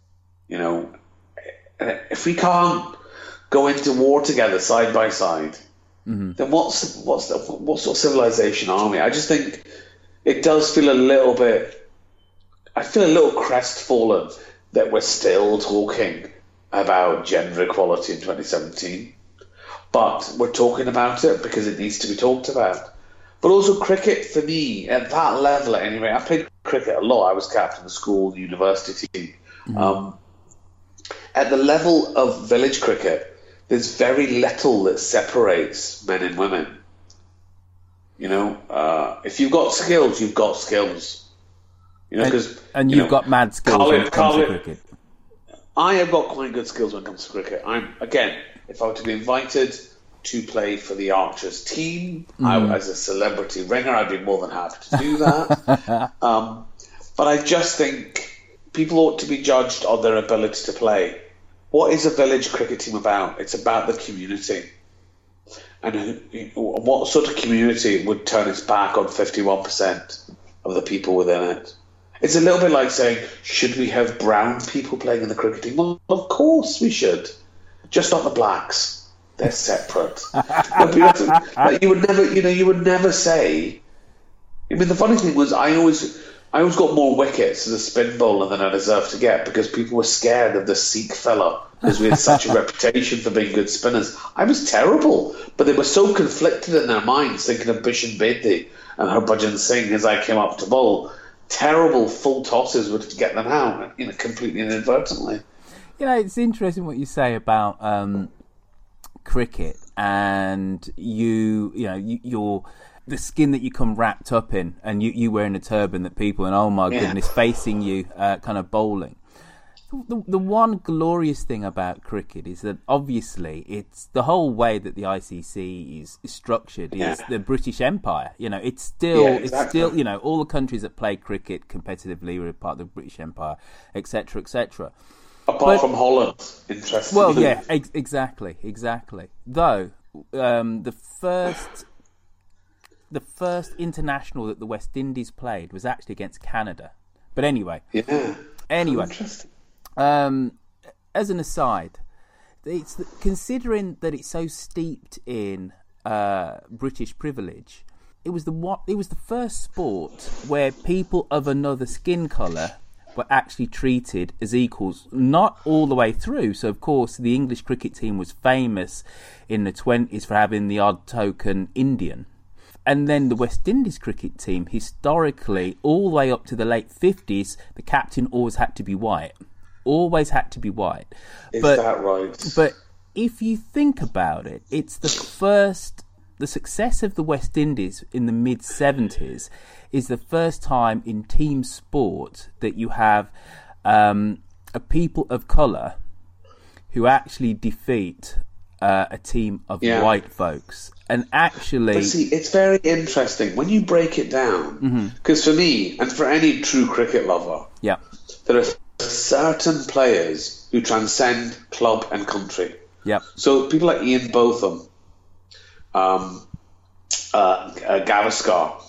if we can't go into war together side by side, then what sort of civilization are we? I just think it does feel a little bit. I feel a little crestfallen that we're still talking about gender equality in 2017, but we're talking about it because it needs to be talked about. But also cricket, for me, at that level, at any rate, I played cricket a lot. I was captain of the school, university team. At the level of village cricket, there's very little that separates men and women. If you've got skills, you've got skills.
And you've got mad skills when it comes to cricket.
I have got quite good skills when it comes to cricket. If I were to be invited to play for the Archers team, as a celebrity ringer, I'd be more than happy to do that. But I just think people ought to be judged on their ability to play. What is a village cricket team about? It's about the community. And what sort of community would turn its back on 51% of the people within it? It's a little bit like saying, should we have brown people playing in the cricket team? Well, of course we should. Just not the blacks. They're separate. You would never say. The funny thing was, I always got more wickets as a spin bowler than I deserved to get because people were scared of the Sikh fella because we had such a reputation for being good spinners. I was terrible, but they were so conflicted in their minds, thinking of Bishan Bedi and Harbhajan Singh as I came up to bowl. Terrible full tosses would get them out, completely inadvertently.
It's interesting what you say about cricket and you're the skin that you come wrapped up in, and you wearing a turban that people and oh my goodness facing you kind of bowling. The one glorious thing about cricket is that obviously it's the whole way that the ICC is structured is the British Empire. It's still all the countries that play cricket competitively were part of the British Empire, etc., etc.
A Apart from Holland, interesting.
Well, yeah, exactly. Though the first international that the West Indies played was actually against Canada. But anyway.
Yeah.
Anyway.
Interesting.
As an aside, considering that it's so steeped in British privilege, it was the first sport where people of another skin colour were actually treated as equals, not all the way through. So, of course, the English cricket team was famous in the 1920s for having the odd token Indian. And then the West Indies cricket team, historically, all the way up to the late 50s, the captain always had to be white. Always had to be white.
Is that right?
But if you think about it, it's the success of the West Indies in the mid-70s is the first time in team sport that you have a people of colour who actually defeat a team of white folks. And actually...
But see, it's very interesting when you break it down, because for me, and for any true cricket lover, there are certain players who transcend club and country. So people like Ian Botham, Gavaskar,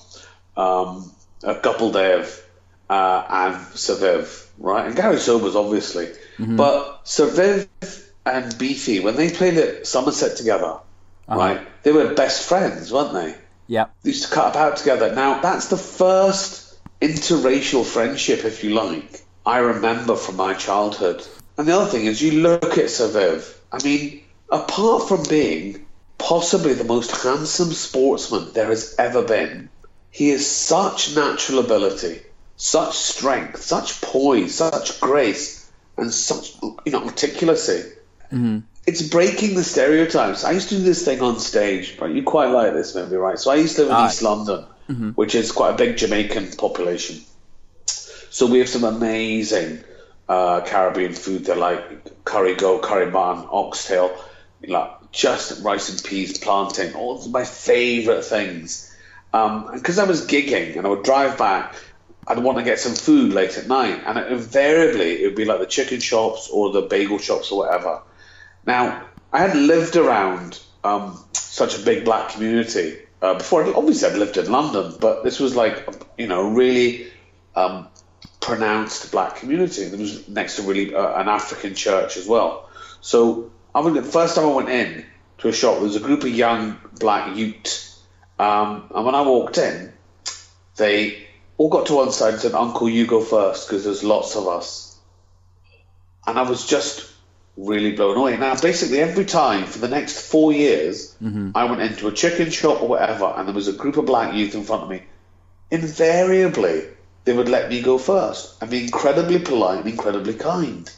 Gopaldev, and Saviv, right? And Gary Sobers, obviously. But Saviv and Beefy, when they played at Somerset together, right, they were best friends, weren't they?
Yeah.
They used to cut about together. Now, that's the first interracial friendship, if you like, I remember from my childhood. And the other thing is, you look at Saviv, I mean, apart from being possibly the most handsome sportsman there has ever been, he has such natural ability, such strength, such poise, such grace, and such articulacy. It's breaking the stereotypes. I used to do this thing on stage, right? You quite like this, maybe, right? So I used to live in East London, which is quite a big Jamaican population. So we have some amazing Caribbean food. They're like curry goat, curry bun, oxtail, just rice and peas, plantain, all of my favourite things. Because I was gigging and I would drive back, I'd want to get some food late at night, and invariably it would be like the chicken shops or the bagel shops or whatever. Now, I had lived around such a big black community before. Obviously, I'd lived in London, but this was like, really pronounced black community. There was next to really an African church as well. So the first time I went in to a shop, there was a group of young black youths, and when I walked in, they all got to one side and said, "Uncle, you go first, because there's lots of us." And I was just really blown away. Now, basically, every time for the next 4 years, I went into a chicken shop or whatever, and there was a group of black youth in front of me. Invariably, they would let me go first and be incredibly polite and incredibly kind.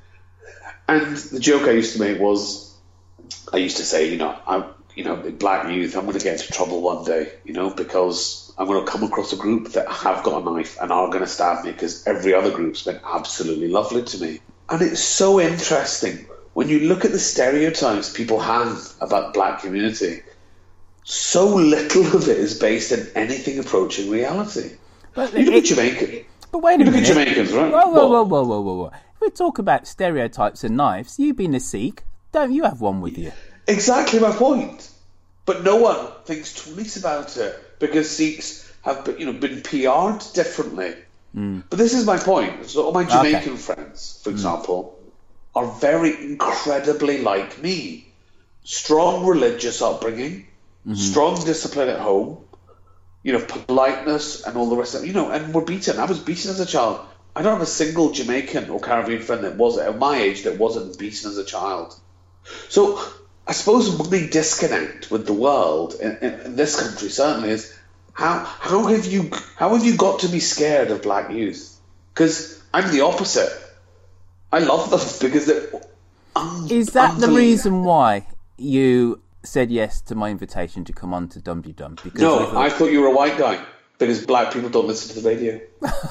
And the joke I used to make was, I used to say, black youth, I'm going to get into trouble one day, because I'm going to come across a group that have got a knife and are going to stab me, because every other group's been absolutely lovely to me. And it's so interesting when you look at the stereotypes people have about the black community. So little of it is based in anything approaching reality.
But
you look at Jamaica.
But wait a minute.
Look at Jamaicans, right?
Whoa. If we talk about stereotypes and knives, you being a Sikh, don't you have one with you?
Exactly my point. But no one thinks twice about it because Sikhs have been PR'd differently. But this is my point. So all my Jamaican friends, for example, are very incredibly like me. Strong religious upbringing, strong discipline at home, politeness and all the rest of it. And we're beaten. I was beaten as a child. I don't have a single Jamaican or Caribbean friend that was at my age that wasn't beaten as a child. So I suppose my disconnect with the world in this country certainly is how have you got to be scared of black youth? Because I'm the opposite. I love them because they're
Is that the reason why you said yes to my invitation to come on to Dum Tee Dum?
No, I thought you were a white guy. Because black people don't listen to the radio.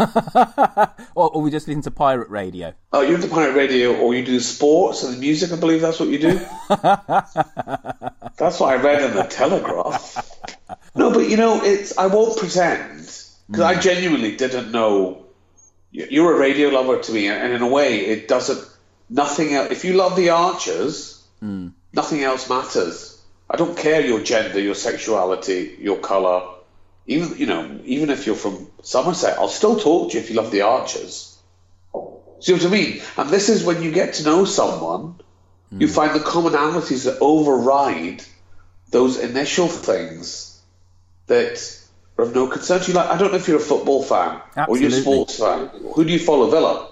or we just listen to pirate radio.
Oh, you listen to pirate radio, or you do sports and music, I believe that's what you do. That's what I read in the Telegraph. No, but I won't pretend, because I genuinely didn't know. You're a radio lover to me, and in a way, it doesn't nothing else. If you love the Archers, nothing else matters. I don't care your gender, your sexuality, your colour. Even if you're from Somerset, I'll still talk to you if you love the Archers. See what I mean? And this is when you get to know someone, you find the commonalities that override those initial things that are of no concern to you. Like, I don't know if you're a football fan or you're a sports fan. Who do you follow, Villa?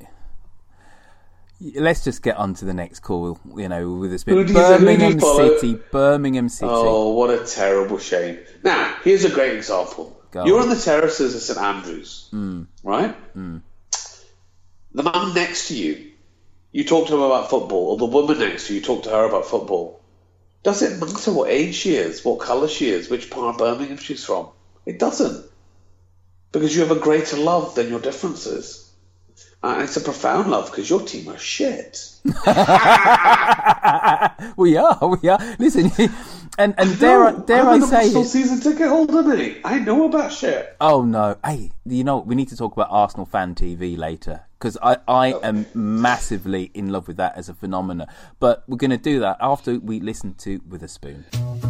Let's just get on to the next call, with this bit. Birmingham City.
Oh, what a terrible shame. Now, here's a great example. You're on the terraces of St Andrews, right? The man next to you, you talk to him about football, or the woman next to you, talk to her about football. Does it matter what age she is, what colour she is, which part of Birmingham she's from? It doesn't. Because you have a greater love than your differences. And it's a profound love because your team are shit.
We are. Listen, and dare I say
it? I'm a season ticket holder, mate. I know about shit.
Oh no! Hey, we need to talk about Arsenal Fan TV later because I am massively in love with that as a phenomenon. But we're going to do that after we listen to Witherspoon.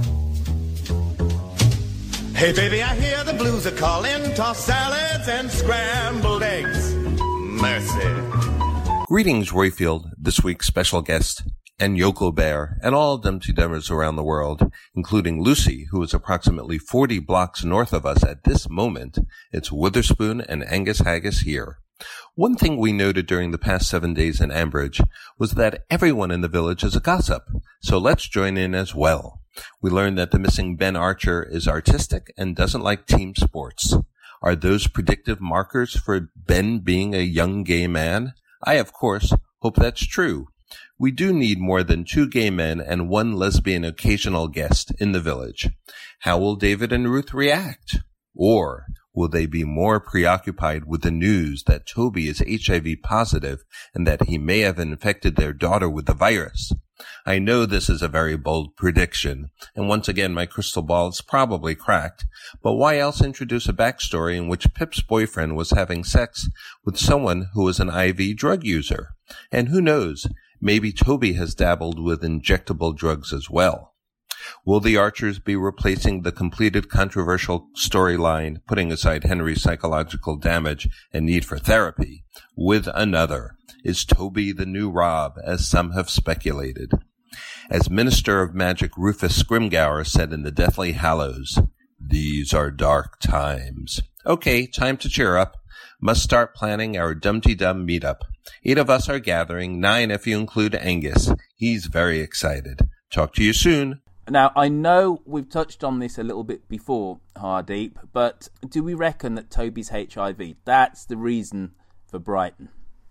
Hey baby, I hear the blues are calling. Tossed salads and scrambled eggs. Mercy.
Greetings, Royfield, this week's special guest, and Yoko Bear, and all Dumpty Dummers around the world, including Lucy, who is approximately 40 blocks north of us at this moment. It's Witherspoon and Angus Haggis here. One thing we noted during the past 7 days in Ambridge was that everyone in the village is a gossip, so let's join in as well. We learned that the missing Ben Archer is artistic and doesn't like team sports. Are those predictive markers for Ben being a young gay man? I, of course, hope that's true. We do need more than 2 gay men and 1 lesbian occasional guest in the village. How will David and Ruth react? Or will they be more preoccupied with the news that Toby is HIV positive and that he may have infected their daughter with the virus? I know this is a very bold prediction, and once again my crystal ball is probably cracked, but why else introduce a backstory in which Pip's boyfriend was having sex with someone who was an IV drug user? And who knows, maybe Toby has dabbled with injectable drugs as well. Will the Archers be replacing the completed controversial storyline, putting aside Henry's psychological damage and need for therapy, with another? Is Toby the new Rob, as some have speculated? As Minister of Magic Rufus Scrimgeour said in the Deathly Hallows, these are dark times. Okay, time to cheer up. Must start planning our Dumpty Dum meetup. 8 of us are gathering, 9 if you include Angus. He's very excited. Talk to you soon.
Now, I know we've touched on this a little bit before, Hardeep, but do we reckon that Toby's HIV, that's the reason for Brighton?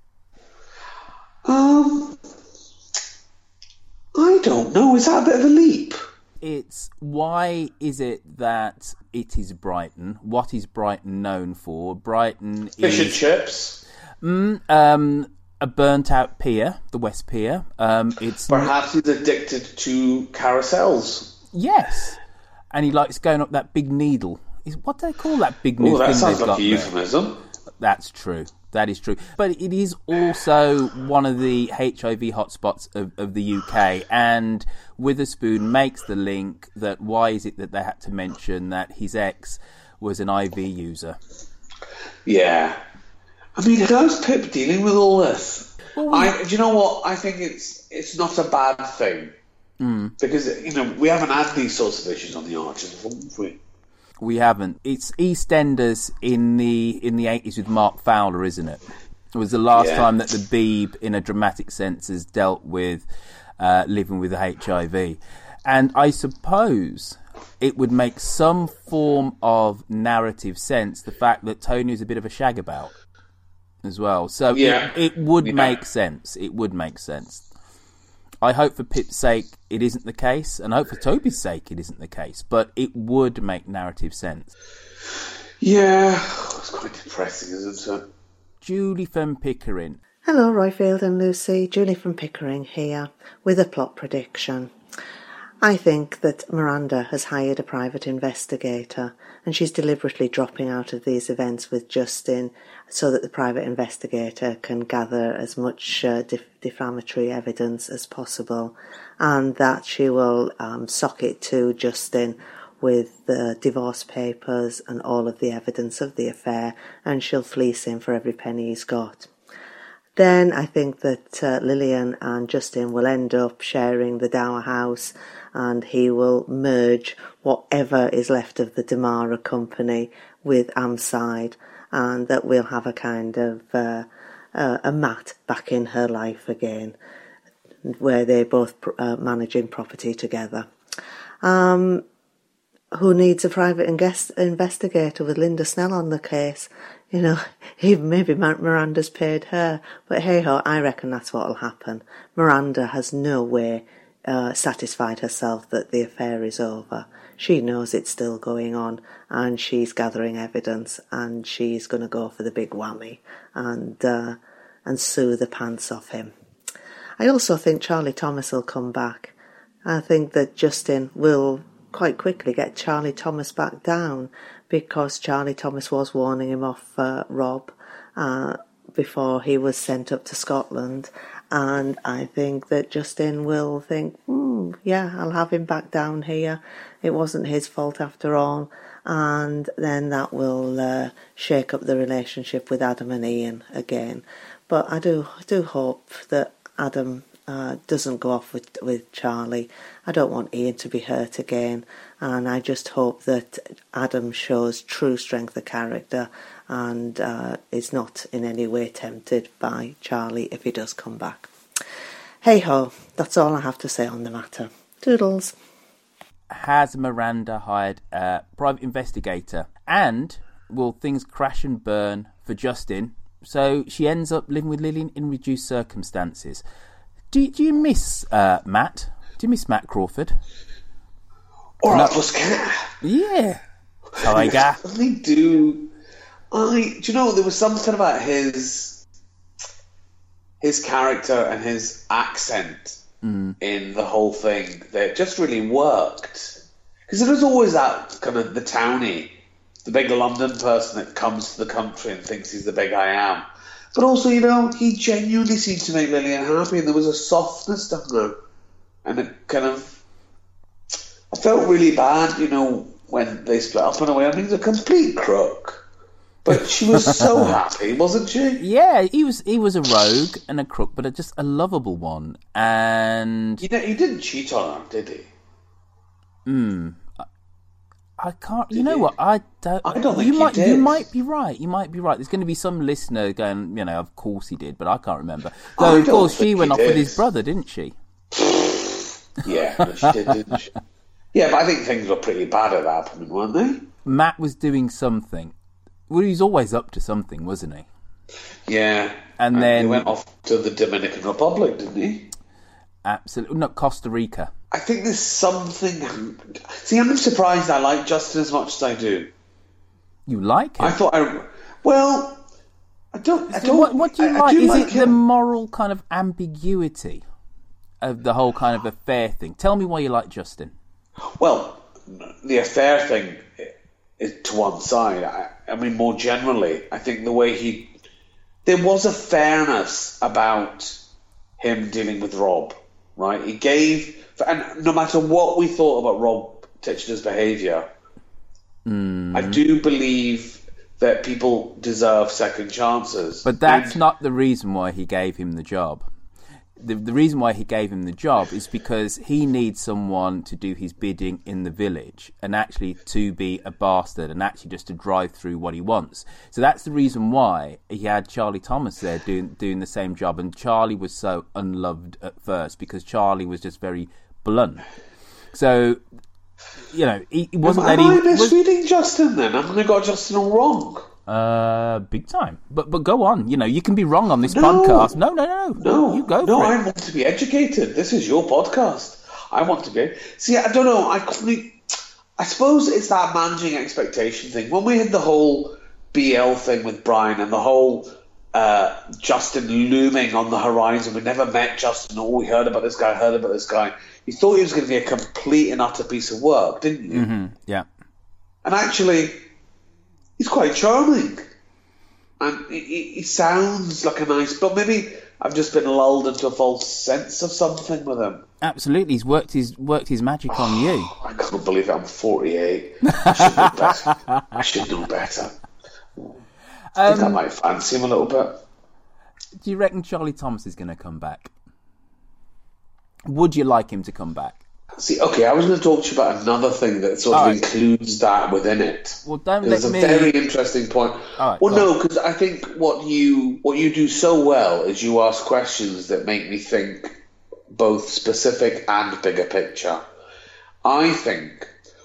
I don't know. Is that a bit of a leap?
It's why is it that it is Brighton? What is Brighton known for? Brighton
Fish and chips.
A burnt-out pier, the West Pier. It's
perhaps he's addicted to carousels.
Yes, and he likes going up that big needle. What do they call that big needle?
Oh, that sounds like a euphemism.
That's true. That is true. But it is also one of the HIV hotspots of the UK. And Witherspoon makes the link that why is it that they had to mention that his ex was an IV user?
Yeah. I mean, how's Pip dealing with all this? Well, do you know what? I think it's not a bad thing. Because, we haven't had these sorts of issues on the Archers, haven't we?
We haven't. It's EastEnders in the 80s with Mark Fowler, isn't it? It was the last time that the Beeb, in a dramatic sense, has dealt with living with HIV. And I suppose it would make some form of narrative sense, the fact that Tony is a bit of a shagabout as well. So it would make sense. It would make sense. I hope for Pip's sake it isn't the case, and I hope for Toby's sake it isn't the case, but it would make narrative sense.
Yeah, it's quite depressing, isn't it?
Julie from Pickering.
Hello, Royfield and Lucy. Julie from Pickering here with a plot prediction. I think that Miranda has hired a private investigator, and she's deliberately dropping out of these events with Justin so that the private investigator can gather as much defamatory evidence as possible, and that she will sock it to Justin with the divorce papers and all of the evidence of the affair, and she'll fleece him for every penny he's got. Then I think that Lillian and Justin will end up sharing the Dower House, and he will merge whatever is left of the Damara company with Amside, and that we'll have a kind of a Matt back in her life again, where they're both managing property together. Who needs a private investigator with Linda Snell on the case? You know, even maybe Miranda's paid her. But hey-ho, I reckon that's what'll happen. Miranda has no way satisfied herself that the affair is over. She knows it's still going on, and she's gathering evidence, and she's going to go for the big whammy and sue the pants off him. I also think Charlie Thomas will come back. I think that Justin will quite quickly get Charlie Thomas back down, because Charlie Thomas was warning him off Rob before he was sent up to Scotland, and I think that Justin will think, yeah, I'll have him back down here. It wasn't his fault after all, and then that will shake up the relationship with Adam and Ian again. But I do hope that Adam doesn't go off with Charlie. I don't want Ian to be hurt again, and I just hope that Adam shows true strength of character and is not in any way tempted by Charlie if he does come back. Hey ho, that's all I have to say on the matter. Toodles.
Has Miranda hired a private investigator, and will things crash and burn for Justin so she ends up living with Lillian in reduced circumstances? Do you miss Matt? Do you miss Matt Crawford?
Or Octopus Cat?
Yeah. Tiger.
I do. Do you know, there was something about his character and his accent in the whole thing that just really worked. Because there was always that kind of the townie, the big London person that comes to the country and thinks he's the big I am. But also, you know, he genuinely seemed to make Lillian happy, and there was a softness to her. And it kind of... I felt really bad, you know, when they split up in a way. I mean, he's a complete crook. But she was so happy, wasn't she?
Yeah, he was a rogue and a crook, but just a lovable one. And...
You know, he didn't cheat on her, did he?
I can't. You know what? I don't think
he did.
You might be right. There's going to be some listener going, you know, of course he did, but I can't remember. Though, of course, she went off with his brother, didn't she?
Yeah, she did, didn't she? Yeah, but I think things were pretty bad at that point, weren't they?
Matt was doing something. Well, he was always up to something, wasn't he?
Yeah.
And then...
he went off to the Dominican Republic, didn't he?
Absolutely. Not Costa Rica.
I think there's something... See, I'm surprised I like Justin as much as I do.
You like him?
I thought Well, I don't...
What do you like? Is it the moral kind of ambiguity of the whole kind of affair thing? Tell me why you like Justin.
Well, the affair thing is to one side. I mean, more generally, I think the way he... There was a fairness about him dealing with Rob, right? He gave... And no matter what we thought about Rob Titchener's behaviour, I do believe that people deserve second chances.
But that's not the reason why he gave him the job. The reason why he gave him the job is because he needs someone to do his bidding in the village and actually to be a bastard and actually just to drive through what he wants. So that's the reason why he had Charlie Thomas there doing the same job. And Charlie was so unloved at first because Charlie was just very blunt. So, you know, he wasn't that...
Am I misreading Justin then? Haven't I got Justin all wrong?
Big time. But go on. You know, you can be wrong on this podcast. No. You go for it.
I want to be educated. This is your podcast. I want to be. See, I don't know. I suppose it's that managing expectation thing. When we had the whole BL thing with Brian and the whole Justin looming on the horizon. We never met Justin. Oh, we heard about this guy. You thought he was going to be a complete and utter piece of work, didn't you?
Mm-hmm. Yeah.
And actually, he's quite charming. And he sounds like a nice... But maybe I've just been lulled into a false sense of something with him.
Absolutely. He's worked his magic on you.
I can't believe it. I'm 48. I should know better. I think I might fancy him a little bit.
Do you reckon Charlie Thomas is going to come back? Would you like him to come back?
See, okay, I was going to talk to you about another thing that sort of includes that within it.
Well, don't
There's
let me...
There's a very interesting point. Well, no, because I think what you do so well is you ask questions that make me think both specific and bigger picture. I think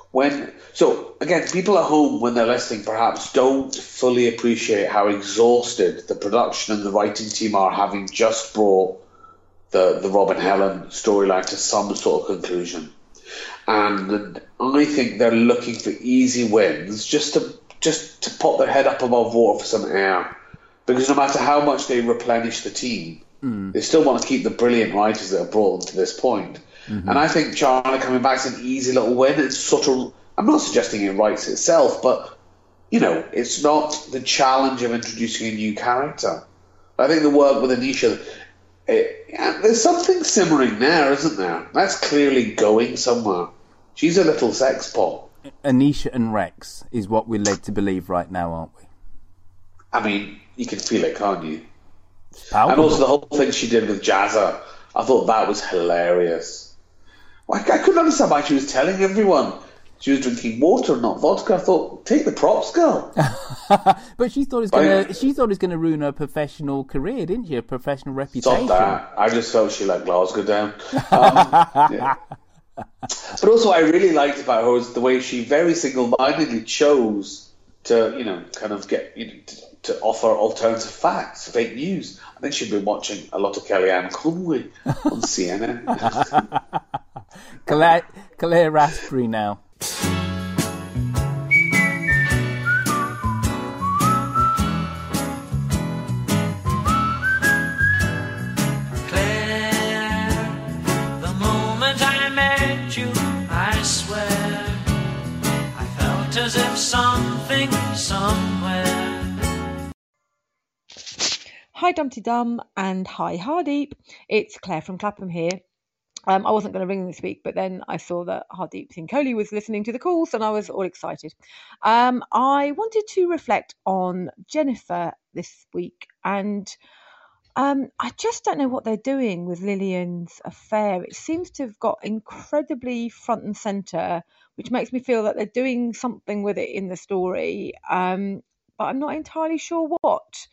so again, people at home when they're listening perhaps don't fully appreciate how exhausted the production and the writing team are, having just brought the Robin Helen storyline to some sort of conclusion. And I think they're looking for easy wins just to pop their head up above water for some air. Because no matter how much they replenish the team, they still want to keep the brilliant writers that have brought them to this point. Mm-hmm. And I think Charlie coming back is an easy little win. It's sort of, I'm not suggesting it writes itself, but, it's not the challenge of introducing a new character. I think the work with Anisha, there's something simmering there, isn't there? That's clearly going somewhere. She's a little sex pot.
Anisha and Rex is what we're led to believe right now, aren't we?
I mean, you can feel it, can't you? And also the whole thing she did with Jazza, I thought that was hilarious. I couldn't understand why she was telling everyone she was drinking water, not vodka. I thought, take the props, girl.
But she thought it was going to ruin her professional career, didn't she? Her professional reputation.
Stop that. I just felt she let Glasgow down. Yeah. But also what I really liked about her was the way she very single-mindedly chose to, kind of get, to offer alternative facts, fake news. I think she'd been watching a lot of Kellyanne Conway on CNN.
Claire Raspberry now.
As if something somewhere.
Hi Dumpty Dum and hi Hardeep. It's Claire from Clapham here. I wasn't going to ring this week, but then I saw that Hardeep Singh Kohli was listening to the calls and I was all excited. I wanted to reflect on Jennifer this week, and I just don't know what they're doing with Lillian's affair. It seems to have got incredibly front and centre, which makes me feel that they're doing something with it in the story, but I'm not entirely sure what.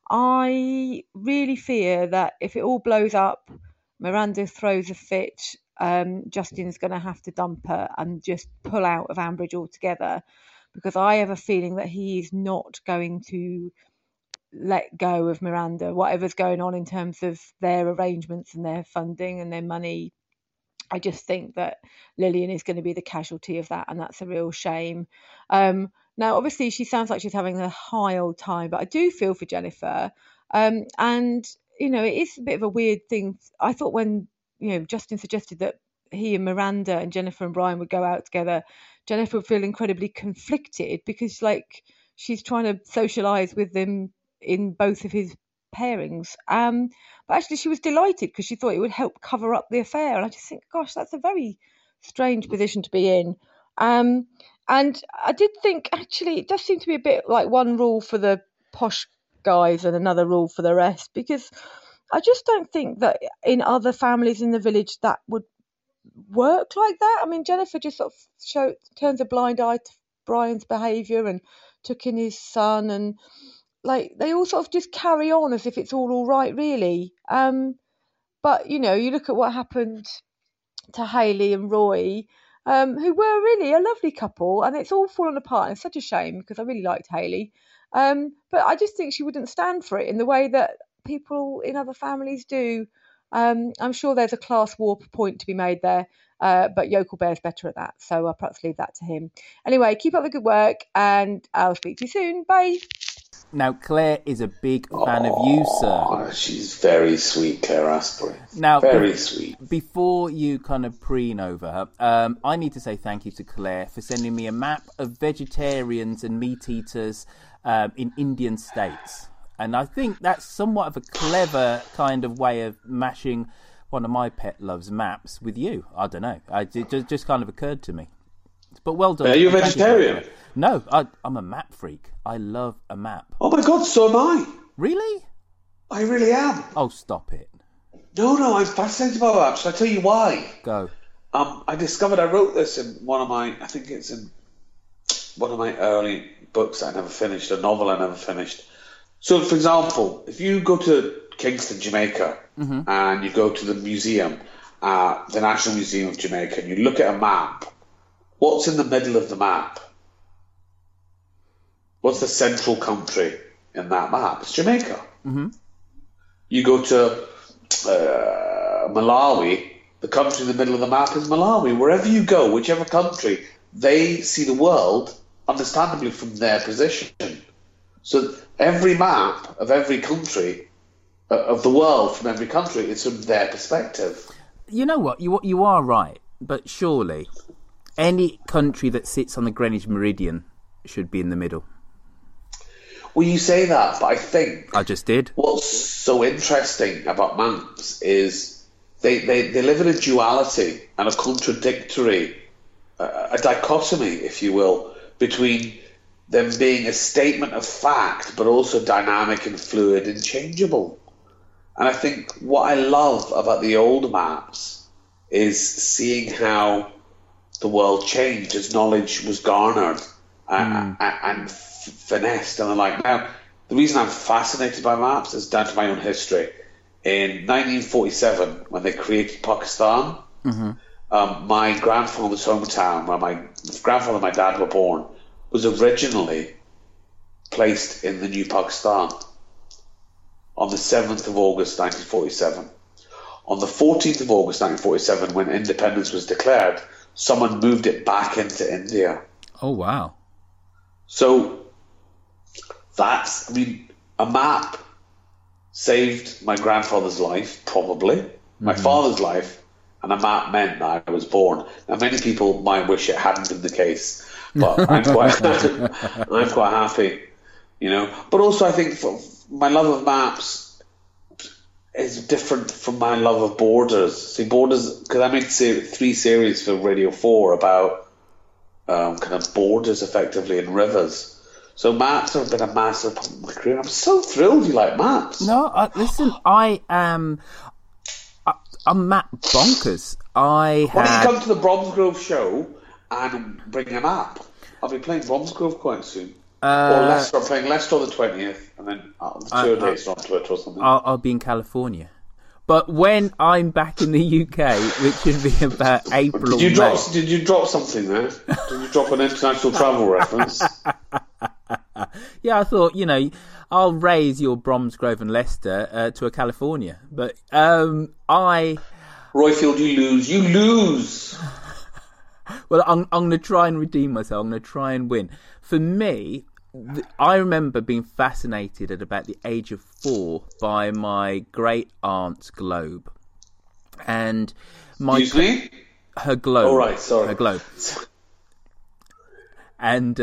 I really fear that if it all blows up, Miranda throws a fit, Justin's going to have to dump her and just pull out of Ambridge altogether, because I have a feeling that he is not going to let go of Miranda, whatever's going on in terms of their arrangements and their funding and their money. I just think that Lillian is going to be the casualty of that, and that's a real shame. Now, obviously, she sounds like she's having a high old time, but I do feel for Jennifer. And, it is a bit of a weird thing. I thought when, Justin suggested that he and Miranda and Jennifer and Brian would go out together, Jennifer would feel incredibly conflicted because, she's trying to socialise with them in both of his pairings. But actually she was delighted because she thought it would help cover up the affair. And I just think, gosh, that's a very strange position to be in. And I did think, actually, it does seem to be a bit like one rule for the posh guys and another rule for the rest, because I just don't think that in other families in the village that would work like that. I mean, Jennifer just sort of turns a blind eye to Brian's behaviour and took in his son, and they all sort of just carry on as if it's all right, really. But, you look at what happened to Hayley and Roy, who were really a lovely couple, and it's all fallen apart. And it's such a shame because I really liked Hayley. But I just think she wouldn't stand for it in the way that people in other families do. I'm sure there's a class war point to be made there, but Yokel Bear's better at that, so I'll perhaps leave that to him. Anyway, keep up the good work, and I'll speak to you soon. Bye.
Now, Claire is a big fan of you, sir.
She's very sweet, Claire Asprey.
Now,
very sweet.
Before you kind of preen over her, I need to say thank you to Claire for sending me a map of vegetarians and meat eaters in Indian states. And I think that's somewhat of a clever kind of way of mashing one of my pet loves maps with you. I don't know. It just kind of occurred to me. But well done.
Are you a vegetarian?
No, I'm a map freak. I love a map.
Oh my God, so am I.
Really?
I really am.
Oh, stop it.
No, I'm fascinated by maps. Shall I tell you why?
Go.
I discovered I wrote this in one of my early books that I never finished, a novel I never finished. So, for example, if you go to Kingston, Jamaica, and you go to the museum, the National Museum of Jamaica, and you look at a map, what's in the middle of the map? What's the central country in that map? It's Jamaica.
Mm-hmm.
You go to Malawi, the country in the middle of the map is Malawi. Wherever you go, whichever country, they see the world, understandably, from their position. So every map of every country, of the world from every country, is from their perspective.
You know what? You are right, but surely any country that sits on the Greenwich Meridian should be in the middle.
Well, you say that, but I think...
I just did.
What's so interesting about maps is they live in a duality and a contradictory, a dichotomy, if you will, between them being a statement of fact, but also dynamic and fluid and changeable. And I think what I love about the old maps is seeing how the world changed as knowledge was garnered and finessed and the like. Now, the reason I'm fascinated by maps is down to my own history. In 1947, when they created Pakistan, my grandfather's hometown, where my grandfather and my dad were born, was originally placed in the new Pakistan on the 7th of August 1947. On the 14th of August 1947, when independence was declared, someone moved it back into India.
Oh, wow.
So that's, a map saved my grandfather's life, probably, my father's life, and a map meant that I was born. Now, many people might wish it hadn't been the case, but I'm quite happy, But also, I think my love of maps is different from my love of borders. See, borders, because I made 3 series for Radio 4 about kind of borders, effectively, and rivers. So maps have been a massive part of my career. I'm so thrilled you like maps.
No, listen, I'm map bonkers.
Why don't you come to the Bromsgrove show and bring a map? I'll be playing Bromsgrove quite soon. Or Leicester. I'm playing Leicester on the 20th, and then the tour dates on Twitter or something.
I'll be in California. But when I'm back in the UK, which should be about April,
Did you drop something there? Did you drop an international travel reference?
Yeah, I thought, I'll raise your Bromsgrove and Leicester to a California. But
Royfield, you lose.
Well, I'm going to try and redeem myself. I'm going to try and win. For me, I remember being fascinated at about the age of 4 by my great aunt's globe, and her globe.
Oh, right, sorry,
her globe, and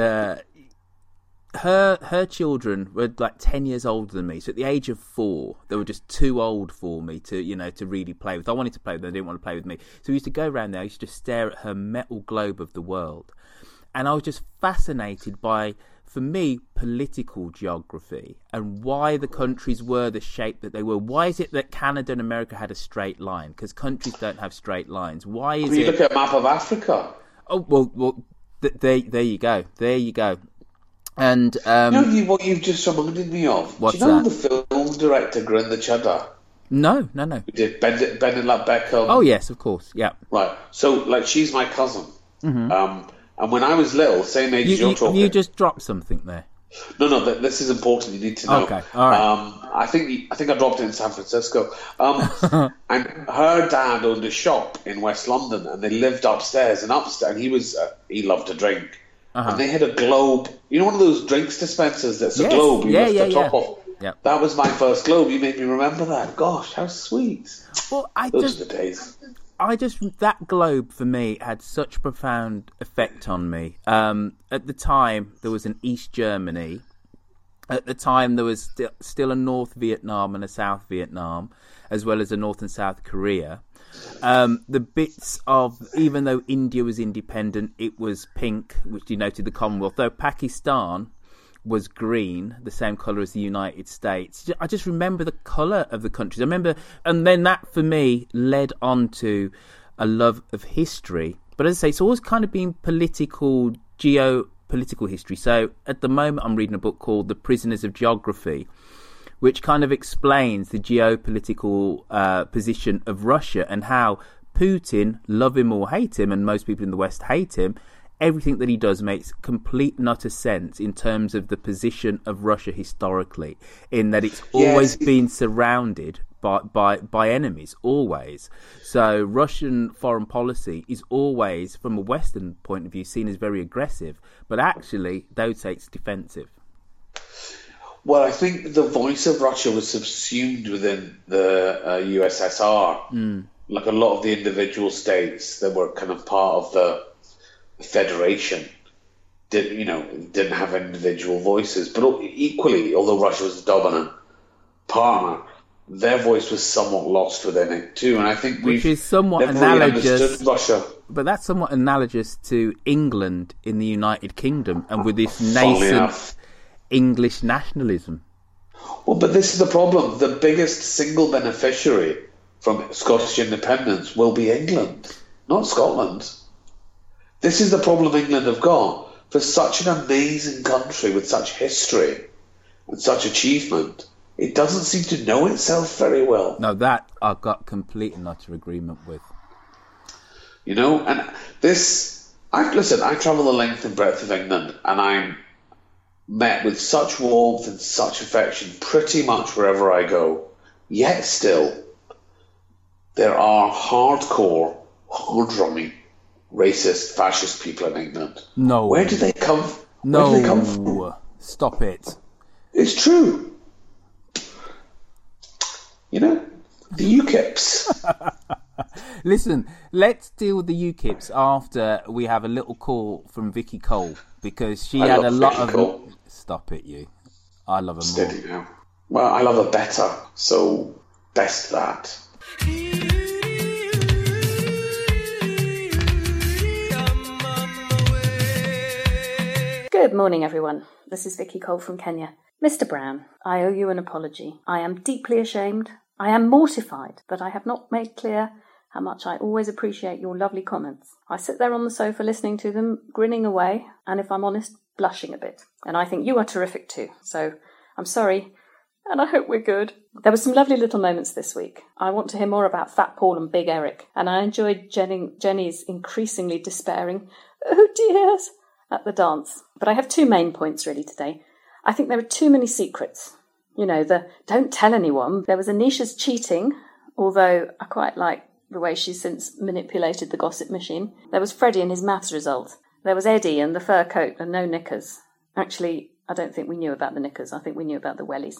her children were like 10 years older than me. So at the age of 4, they were just too old for me to really play with. I wanted to play with them; they didn't want to play with me. So we used to go around there. I used to just stare at her metal globe of the world, and I was just fascinated by, for me, political geography and why the countries were the shape that they were. Why is it that Canada and America had a straight line? Because countries don't have straight lines. Why is it...
You look at a map of Africa.
Oh, well, there you go. There you go. And
what you've just reminded me of?
What's
Do you know
that?
the film director Gurinder Chadha?
No.
Who did Bend It Like Beckham?
Oh, yes, of course, yeah.
Right. So, she's my cousin.
Mm-hmm.
And when I was little, same age as you're talking...
You just dropped something there.
No, this is important. You need to know.
Okay, all right.
I think I dropped it in San Francisco. And her dad owned a shop in West London, and they lived upstairs. And he loved to drink. and they had a globe. You know, one of those drinks dispensers that's a globe you lift the top off.
Yep.
That was my first globe. You made me remember that. Gosh, how sweet.
Well,
those are the days.
That globe for me had such a profound effect on me. At the time, there was an East Germany. At the time, there was still a North Vietnam and a South Vietnam, as well as a North and South Korea. The bits of, even though India was independent, it was pink, which denoted the Commonwealth, though Pakistan was green, the same colour as the United States. I just remember the colour of the countries. I remember, and then that for me led on to a love of history. But as I say, it's always kind of been geopolitical history. So at the moment I'm reading a book called The Prisoners of Geography, which kind of explains the geopolitical position of Russia and how Putin, love him or hate him, and most people in the West hate him, everything that he does makes complete and utter sense in terms of the position of Russia historically, in that it's always been surrounded by enemies, always. So Russian foreign policy is always, from a Western point of view, seen as very aggressive, but actually they would say it's defensive.
Well, I think the voice of Russia was subsumed within the USSR. Like a lot of the individual states that were kind of part of the Federation didn't have individual voices, but equally, although Russia was the dominant partner, their voice was somewhat lost within it too. And I think
which is somewhat analogous. Russia, but that's somewhat analogous to England in the United Kingdom, and with this nascent English nationalism.
Well, but this is the problem. The biggest single beneficiary from Scottish independence will be England, not Scotland. This is the problem England have got. For such an amazing country with such history and such achievement, it doesn't seem to know itself very well.
No, that I've got complete and utter agreement with.
You know, and I travel the length and breadth of England, and I'm met with such warmth and such affection pretty much wherever I go. Yet still, there are hardcore, hard-drumming, racist, fascist people in England.
No.
Where do they come from?
No.
Where do they come from?
Stop it.
It's true. You know, the UKIPs.
Listen, let's deal with the UKIPs after we have a little call from Vicky Cole, because she had a lot of...
Cole.
Stop it, you. I love her
Steady
more.
now. Well, I love her better, so best that.
Good morning, everyone. This is Vicky Cole from Kenya. Mr. Brown, I owe you an apology. I am deeply ashamed. I am mortified that I have not made clear how much I always appreciate your lovely comments. I sit there on the sofa listening to them, grinning away, and if I'm honest, blushing a bit. And I think you are terrific too. So I'm sorry, and I hope we're good. There were some lovely little moments this week. I want to hear more about Fat Paul and Big Eric, and I enjoyed Jenny's increasingly despairing, "Oh dears," at the dance. But I have two main points really today. I think there are too many secrets. You know, the don't tell anyone. There was Anisha's cheating, although I quite like the way she's since manipulated the gossip machine. There was Freddie and his maths result. There was Eddie and the fur coat and no knickers. Actually, I don't think we knew about the knickers. I think we knew about the wellies.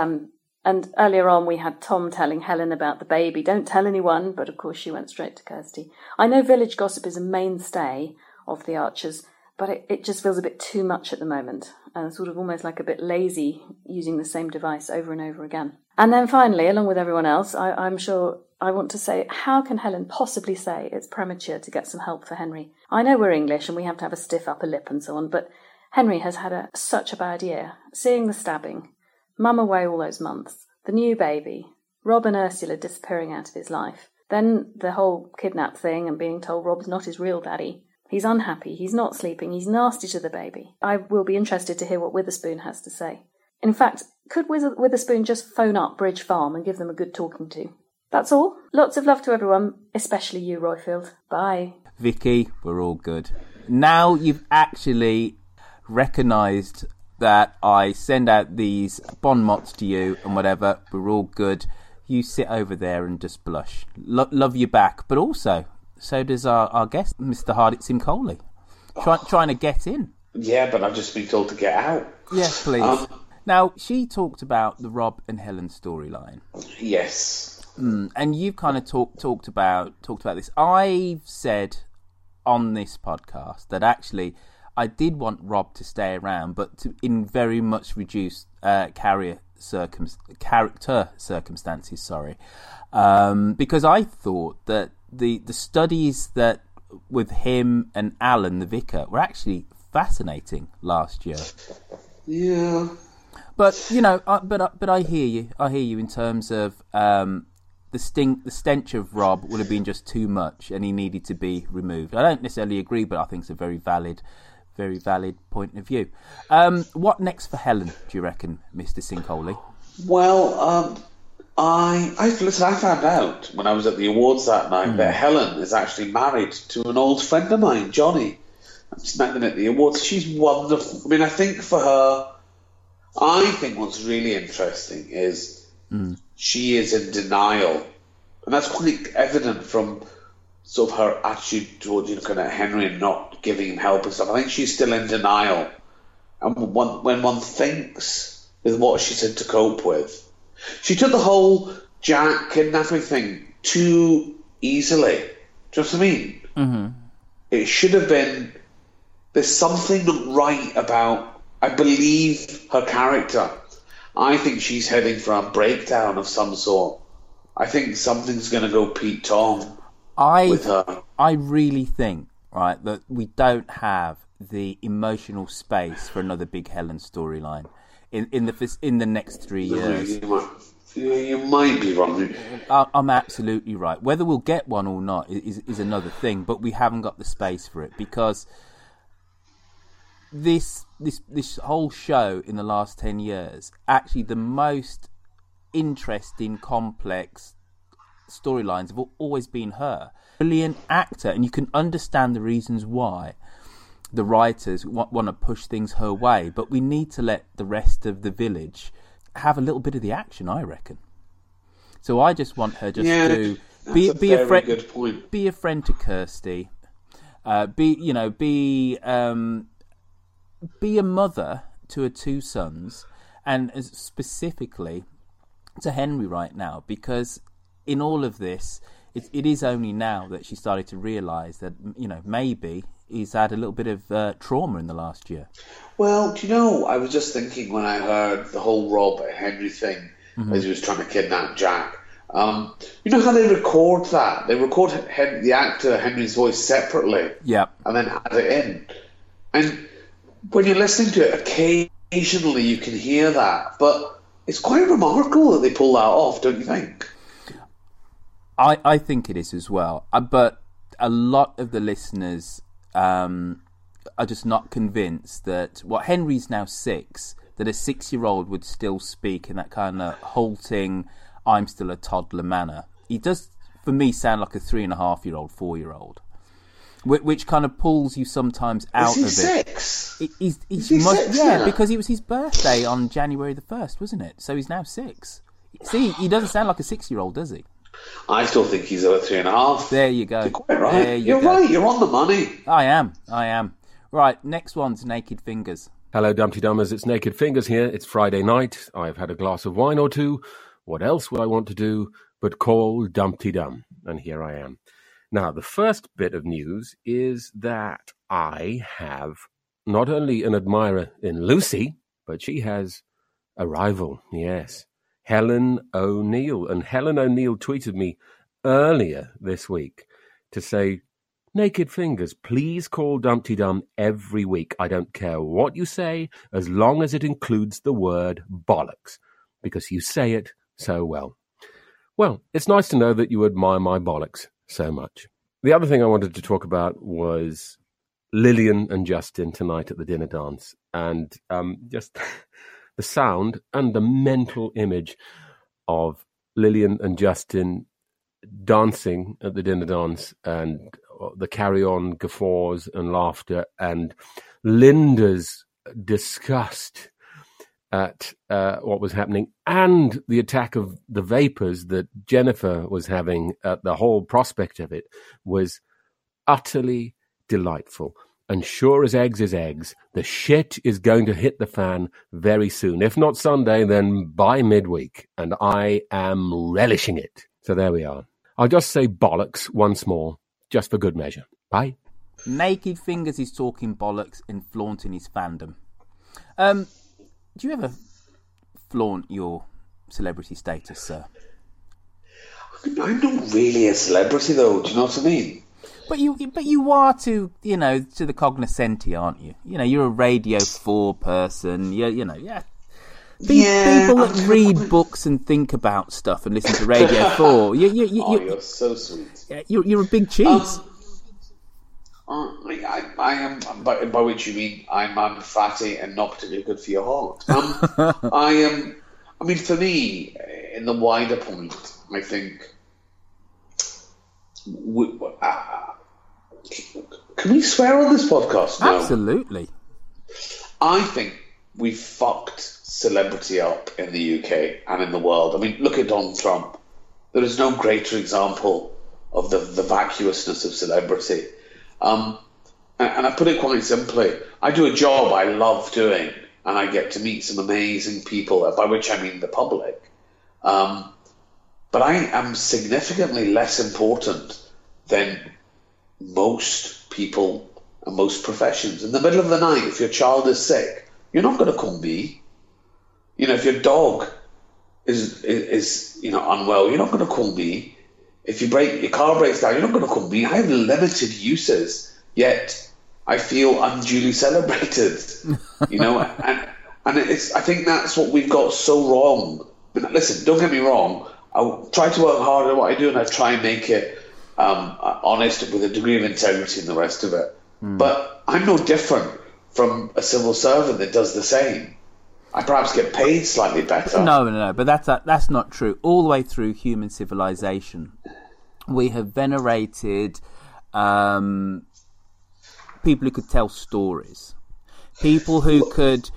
And earlier on we had Tom telling Helen about the baby. Don't tell anyone, but of course she went straight to Kirsty. I know village gossip is a mainstay of the Archers, but it just feels a bit too much at the moment, and sort of almost like a bit lazy using the same device over and over again. And then finally, along with everyone else, I'm sure I want to say, how can Helen possibly say it's premature to get some help for Henry? I know we're English and we have to have a stiff upper lip and so on, but Henry has had such a bad year. Seeing the stabbing, Mum away all those months, the new baby, Rob and Ursula disappearing out of his life, then the whole kidnap thing and being told Rob's not his real daddy. He's unhappy, he's not sleeping, he's nasty to the baby. I will be interested to hear what Witherspoon has to say. In fact, could Witherspoon just phone up Bridge Farm and give them a good talking to? That's all. Lots of love to everyone, especially you, Royfield. Bye.
Vicky, we're all good. Now you've actually recognised that I send out these bon mots to you and whatever, we're all good. You sit over there and just blush. Love you back, but also... so does our guest, Mr. Hardit Sim Coley, trying to get in.
Yeah, but I've just been told to get out.
Yes, please. Now, she talked about the Rob and Helen storyline.
Yes.
And you've kind of talked about this. I've said on this podcast that actually I did want Rob to stay around, but in very much reduced character circumstances. Sorry, because I thought that the studies that with him and Alan, the vicar, were actually fascinating last year.
Yeah.
But but I hear you. I hear you in terms of the stench of Rob would have been just too much, and he needed to be removed. I don't necessarily agree, but I think it's a very valid point of view. What next for Helen? Do you reckon, Mr. Sincoley?
Well, I found out when I was at the awards that night that Helen is actually married to an old friend of mine, Johnny. I just met them at the awards. She's wonderful. I mean, I think for her, I think what's really interesting is she is in denial, and that's quite evident from sort of her attitude towards kind of Henry and not giving him help and stuff. I think she's still in denial, and when one thinks with what she's had to cope with, she took the whole Jack kidnapping thing too easily. Do you know what I mean? Mm-hmm. It should have been. There's something not right about, I believe, her character. I think she's heading for a breakdown of some sort. I think something's going to go Pete Tong with her.
I really think, right, that we don't have the emotional space for another big Helen storyline in the next 3 years.
You might be wrong.
I'm absolutely right. Whether we'll get one or not is another thing, but we haven't got the space for it because this whole show in the last 10 years, actually the most interesting, complex storylines have always been her. Brilliant actor, and you can understand the reasons why the writers want to push things her way, but we need to let the rest of the village have a little bit of the action, I reckon. So I just want her to be a friend. Good point. Be a friend to Kirsty. Be a mother to her two sons, and specifically to Henry right now, because in all of this, it is only now that she started to realise that maybe he's had a little bit of trauma in the last year.
Well, do you know, I was just thinking when I heard the whole Rob and Henry thing as he was trying to kidnap Jack. You know how they record that? They record the actor Henry's voice separately, and then add it in. And when you're listening to it, occasionally you can hear that, but it's quite remarkable that they pull that off, don't you think?
I think it is as well, but a lot of the listeners are just not convinced that Henry's now 6, that a 6-year-old would still speak in that kind of halting, I'm still a toddler manner. He does, for me, sound like a 3.5-year-old, 4-year-old. Which kind of pulls you sometimes out of it.
Is he 6?
He's 6
now?
Because it was his birthday on January the 1st, wasn't it? So he's now 6. See, he doesn't sound like a 6-year-old, does he?
I still think he's about 3.5.
There you go.
You're quite right. You're right. You're on the money.
I am. Right, next one's Naked Fingers.
Hello, Dumpty Dummers. It's Naked Fingers here. It's Friday night. I've had a glass of wine or two. What else would I want to do but call Dumpty Dum? And here I am. Now, the first bit of news is that I have not only an admirer in Lucy, but she has a rival, yes, Helen O'Neill. And Helen O'Neill tweeted me earlier this week to say, Naked Fingers, please call Dumpty Dum every week. I don't care what you say, as long as it includes the word bollocks, because you say it so well. Well, it's nice to know that you admire my bollocks so much. The other thing I wanted to talk about was Lillian and Justin tonight at the dinner dance, and just the sound and the mental image of Lillian and Justin dancing at the dinner dance, and the carry-on guffaws and laughter, and Linda's disgust at what was happening, and the attack of the vapours that Jennifer was having. The whole prospect of it was utterly delightful.
And sure as eggs is eggs, the shit is going to hit the fan very soon. If not Sunday, then by midweek. And I am relishing it. So there we are. I'll just say bollocks once more, just for good measure. Bye.
Naked Fingers is talking bollocks and flaunting his fandom. Do you ever flaunt your celebrity status, sir?
I'm not really a celebrity, though. Do you know what I mean?
But you are to the cognoscenti, aren't you? You know, you're a Radio 4 person. People that read books and think about stuff and listen to Radio 4.
You're so sweet.
You're a big cheese.
I am, by which you mean I'm fatty and not particularly good for your heart. I am. I mean, for me, in the wider point, I think. Can we swear on this podcast? No.
Absolutely.
I think we fucked celebrity up in the UK and in the world. I mean, look at Donald Trump. There is no greater example of the vacuousness of celebrity. And I put it quite simply. I do a job I love doing, and I get to meet some amazing people, by which I mean the public. But I am significantly less important than most people and most professions. In the middle of the night, if your child is sick, you're not going to call me. You know, if your dog is unwell, you're not going to call me. If your car breaks down, you're not going to call me. I have limited uses, yet I feel unduly celebrated. You know, and I think that's what we've got so wrong. But listen, don't get me wrong. I try to work hard at what I do, and I try and make it honest with a degree of integrity and the rest of it. But I'm no different from a civil servant that does the same. I perhaps get paid slightly better.
No, but that's not true. All the way through human civilization, we have venerated people who could tell stories, people who could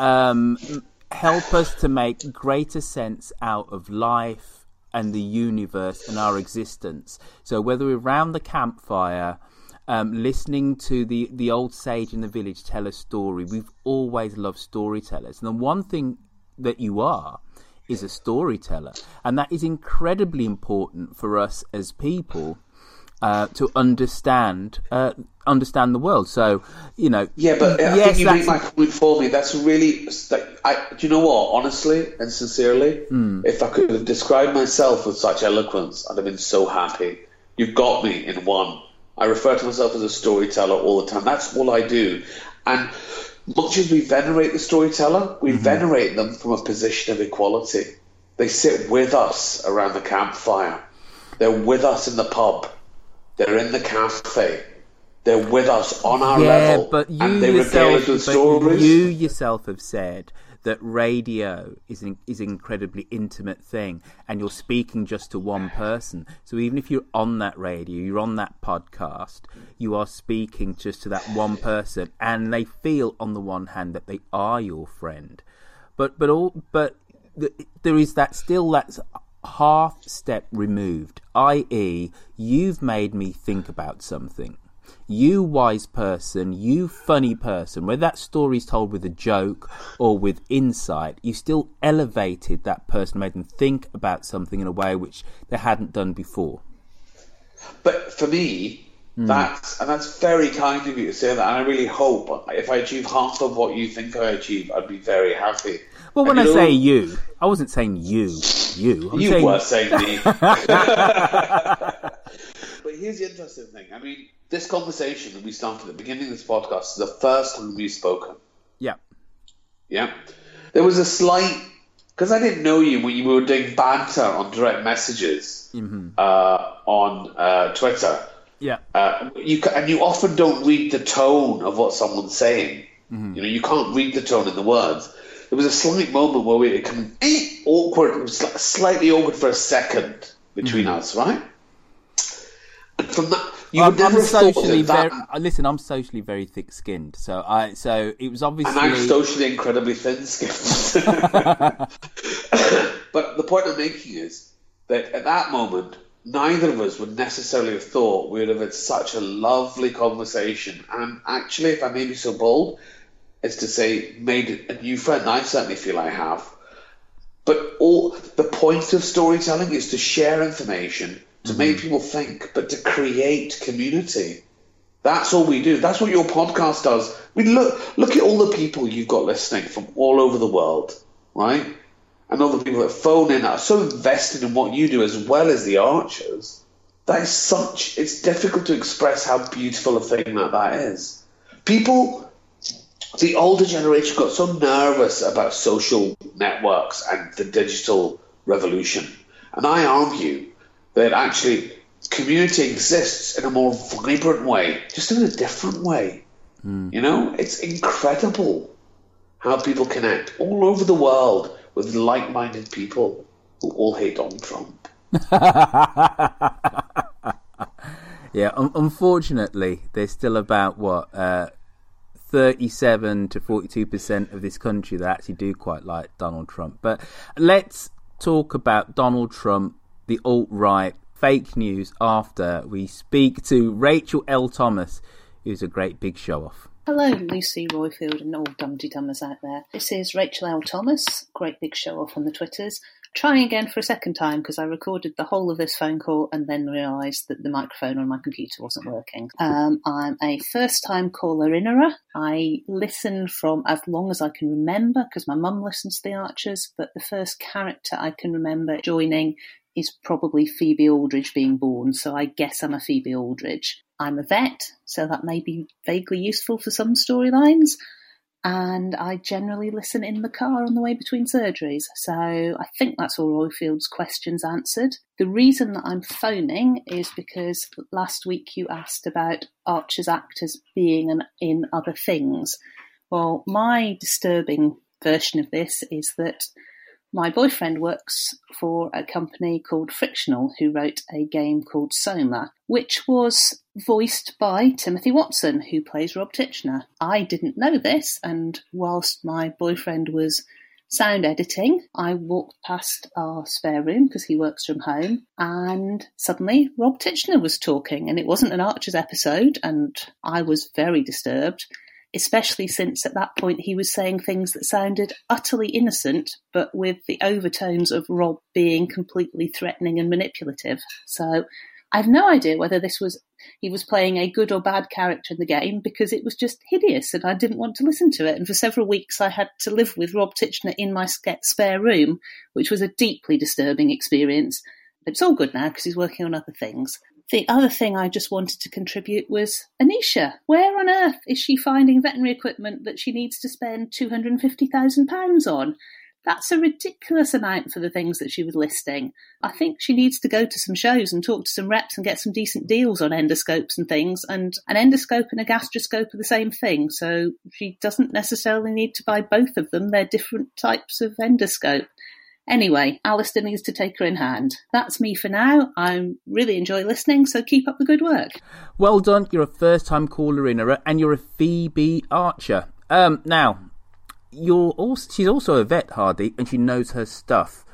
help us to make greater sense out of life and the universe and our existence. So whether we're around the campfire, listening to the old sage in the village tell a story, we've always loved storytellers. And the one thing that you are is a storyteller. And that is incredibly important for us as people to understand the world. So, you know...
Yeah, but I think you make my point for me. That's really... do you know what? Honestly and sincerely, if I could have described myself with such eloquence, I'd have been so happy. You've got me in one. I refer to myself as a storyteller all the time. That's all I do. And much as we venerate the storyteller, we venerate them from a position of equality. They sit with us around the campfire. They're with us in the pub. They're in the cafe. They're with us on our level.
But
and they regale us with stories.
You yourself have said that radio is an incredibly intimate thing, and you're speaking just to one person. So even if you're on that radio, you're on that podcast, you are speaking just to that one person, and they feel on the one hand that they are your friend, but there is that still that's half step removed, i.e., you've made me think about something. You wise person, you funny person, whether that story's told with a joke or with insight, you still elevated that person, made them think about something in a way which they hadn't done before.
But for me, that's very kind of you to say that, and I really hope if I achieve half of what you think I achieve, I'd be very happy.
Well, when I say you, I wasn't saying you.
You were saying me. But here's the interesting thing. I mean, this conversation that we started at the beginning of this podcast is the first time we've spoken.
Yeah.
Yeah. There was a slight... Because I didn't know you when you were doing banter on direct messages on Twitter.
Yeah.
You often don't read the tone of what someone's saying. You know, you can't read the tone in the words. There was a slight moment where it became awkward. It was slightly awkward for a second between us, right? And from that,
I'm socially very thick-skinned, so it was obviously.
And I'm socially incredibly thin-skinned. But the point I'm making is that at that moment, neither of us would necessarily have thought we would have had such a lovely conversation. And actually, if I may be so bold, as to say, made a new friend. I certainly feel I have. But all the point of storytelling is to share information, to make people think, but to create community. That's all we do. That's what your podcast does. I mean, look at all the people you've got listening from all over the world, right? And all the people that phone in are so invested in what you do as well as the Archers. That is it's difficult to express how beautiful a thing that is. People, the older generation got so nervous about social networks and the digital revolution. And I argue that actually community exists in a more vibrant way, just in a different way. You know, it's incredible how people connect all over the world with like-minded people who all hate Donald Trump.
Yeah, unfortunately, there's still about, 37 to 42% of this country that actually do quite like Donald Trump. But let's talk about Donald Trump, the alt-right, fake news after we speak to Rachel L. Thomas, who's a great big show-off.
Hello, Lucy Royfield and all Dum-Dee-Dummers out there. This is Rachel L. Thomas, great big show-off on the Twitters. Trying again for a second time because I recorded the whole of this phone call and then realised that the microphone on my computer wasn't working. I'm a first-time caller-innerer. I listen from as long as I can remember because my mum listens to The Archers, but the first character I can remember joining is probably Phoebe Aldridge being born, so I guess I'm a Phoebe Aldridge. I'm a vet, so that may be vaguely useful for some storylines, and I generally listen in the car on the way between surgeries, so I think that's all Royfield's questions answered. The reason that I'm phoning is because last week you asked about Archer's actors being in other things. Well, my disturbing version of this is that my boyfriend works for a company called Frictional, who wrote a game called Soma, which was voiced by Timothy Watson, who plays Rob Titchener. I didn't know this, and whilst my boyfriend was sound editing, I walked past our spare room, because he works from home, and suddenly Rob Titchener was talking, and it wasn't an Archers episode, and I was very disturbed, especially since at that point he was saying things that sounded utterly innocent, but with the overtones of Rob being completely threatening and manipulative. So I have no idea whether he was playing a good or bad character in the game, because it was just hideous and I didn't want to listen to it. And for several weeks I had to live with Rob Titchener in my spare room, which was a deeply disturbing experience. It's all good now because he's working on other things. The other thing I just wanted to contribute was Anisha. Where on earth is she finding veterinary equipment that she needs to spend £250,000 on? That's a ridiculous amount for the things that she was listing. I think she needs to go to some shows and talk to some reps and get some decent deals on endoscopes and things. And an endoscope and a gastroscope are the same thing, so she doesn't necessarily need to buy both of them. They're different types of endoscope. Anyway, Alistair needs to take her in hand. That's me for now. I really enjoy listening, so keep up the good work.
Well done. You're a first-time caller-innerer, and you're a Phoebe Archer. Now, she's also a vet, Hardy, and she knows her stuff.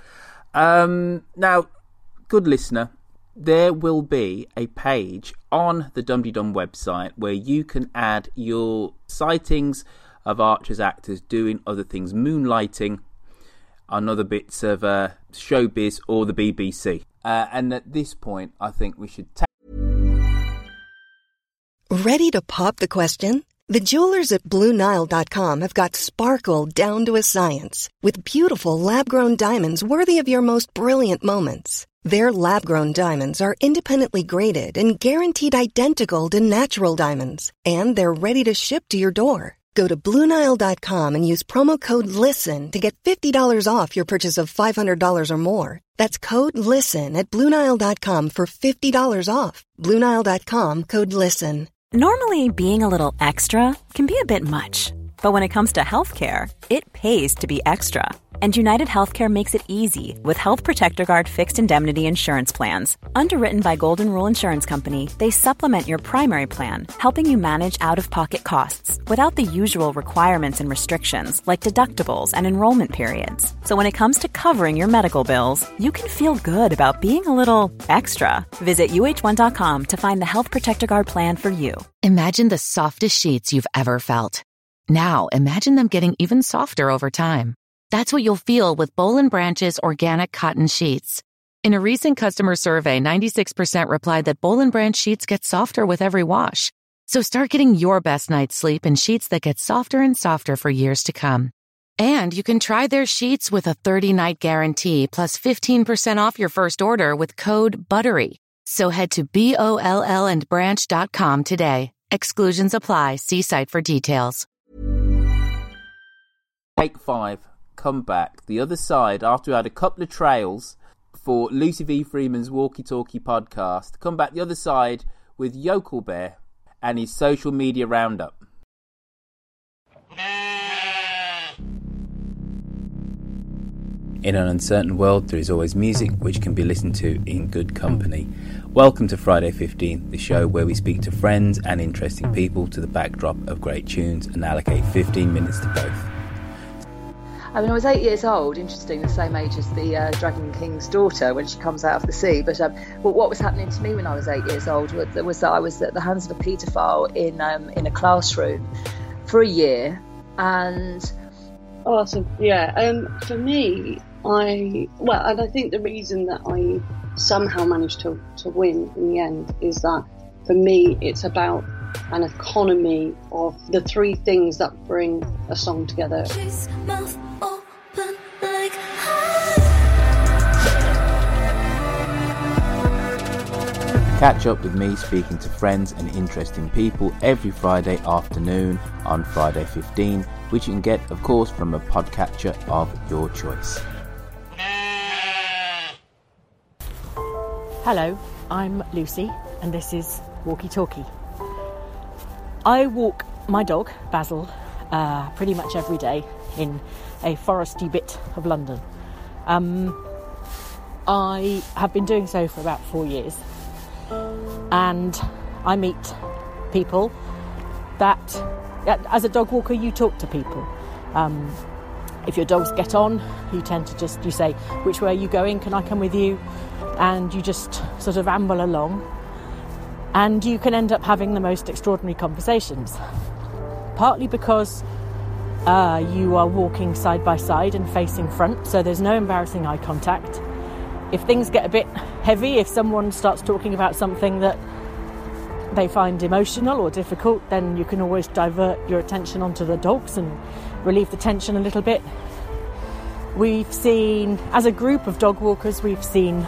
Now, good listener, there will be a page on the Dum-Dee-Dum website where you can add your sightings of Archer's actors doing other things, moonlighting on other bits of showbiz or the BBC. And at this point, I think we should
Ready to pop the question? The jewelers at BlueNile.com have got sparkle down to a science with beautiful lab-grown diamonds worthy of your most brilliant moments. Their lab-grown diamonds are independently graded and guaranteed identical to natural diamonds, and they're ready to ship to your door. Go to BlueNile.com and use promo code LISTEN to get $50 off your purchase of $500 or more. That's code LISTEN at BlueNile.com for $50 off. BlueNile.com, code LISTEN.
Normally, being a little extra can be a bit much. But when it comes to healthcare, it pays to be extra. And United Healthcare makes it easy with Health Protector Guard fixed indemnity insurance plans. Underwritten by Golden Rule Insurance Company, they supplement your primary plan, helping you manage out-of-pocket costs without the usual requirements and restrictions like deductibles and enrollment periods. So when it comes to covering your medical bills, you can feel good about being a little extra. Visit uh1.com to find the Health Protector Guard plan for you.
Imagine the softest sheets you've ever felt. Now imagine them getting even softer over time. That's what you'll feel with Boll & Branch's organic cotton sheets. In a recent customer survey, 96% replied that Boll & Branch sheets get softer with every wash. So start getting your best night's sleep in sheets that get softer and softer for years to come. And you can try their sheets with a 30-night guarantee plus 15% off your first order with code BUTTERY. So head to BOLLandbranch.com today. Exclusions apply. See site for details.
Take 5. Come back the other side after we had a couple of trails for Lucy V. Freeman's Walkie Talkie podcast. Come back the other side with Yokel Bear and his social media roundup. In an uncertain world, there is always music which can be listened to in good company. Welcome to Friday 15, the show where we speak to friends and interesting people to the backdrop of great tunes and allocate 15 minutes to both.
I mean, I was 8 years old, interesting, the same age as the Dragon King's daughter when she comes out of the sea. But what was happening to me when I was 8 years old was that I was at the hands of a paedophile in a classroom for a year. And
for me, and I think the reason that I somehow managed to win in the end is that for me, it's about an economy of the three things that bring a song together.
Catch up with me speaking to friends and interesting people every Friday afternoon on Friday 15, which you can get, of course, from a podcatcher of your choice.
Hello, I'm Lucy, and this is Walkie Talkie. I walk my dog, Basil, pretty much every day in a foresty bit of London. I have been doing so for about 4 years, and I meet people that, as a dog walker, you talk to people. If your dogs get on, you tend to you say, which way are you going? Can I come with you? And you just sort of amble along. And you can end up having the most extraordinary conversations. Partly because you are walking side by side and facing front, so there's no embarrassing eye contact. If things get a bit heavy, if someone starts talking about something that they find emotional or difficult, then you can always divert your attention onto the dogs and relieve the tension a little bit. We've seen, as a group of dog walkers, we've seen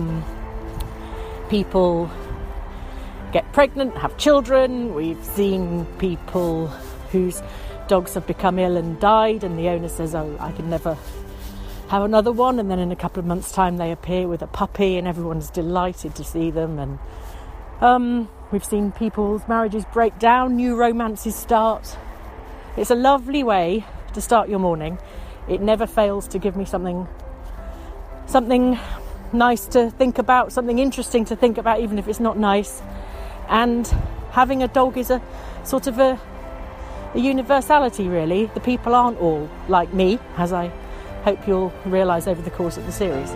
people get pregnant, have children. We've seen people whose dogs have become ill and died, and the owner says, oh, I can never have another one, and then in a couple of months' time they appear with a puppy and everyone's delighted to see them. And we've seen people's marriages break down, new romances start. It's a lovely way to start your morning. It never fails to give me something nice to think about, something interesting to think about, even if it's not nice. And having a dog is a sort of a universality, really. The people aren't all like me, as I hope you'll realise over the course of the series.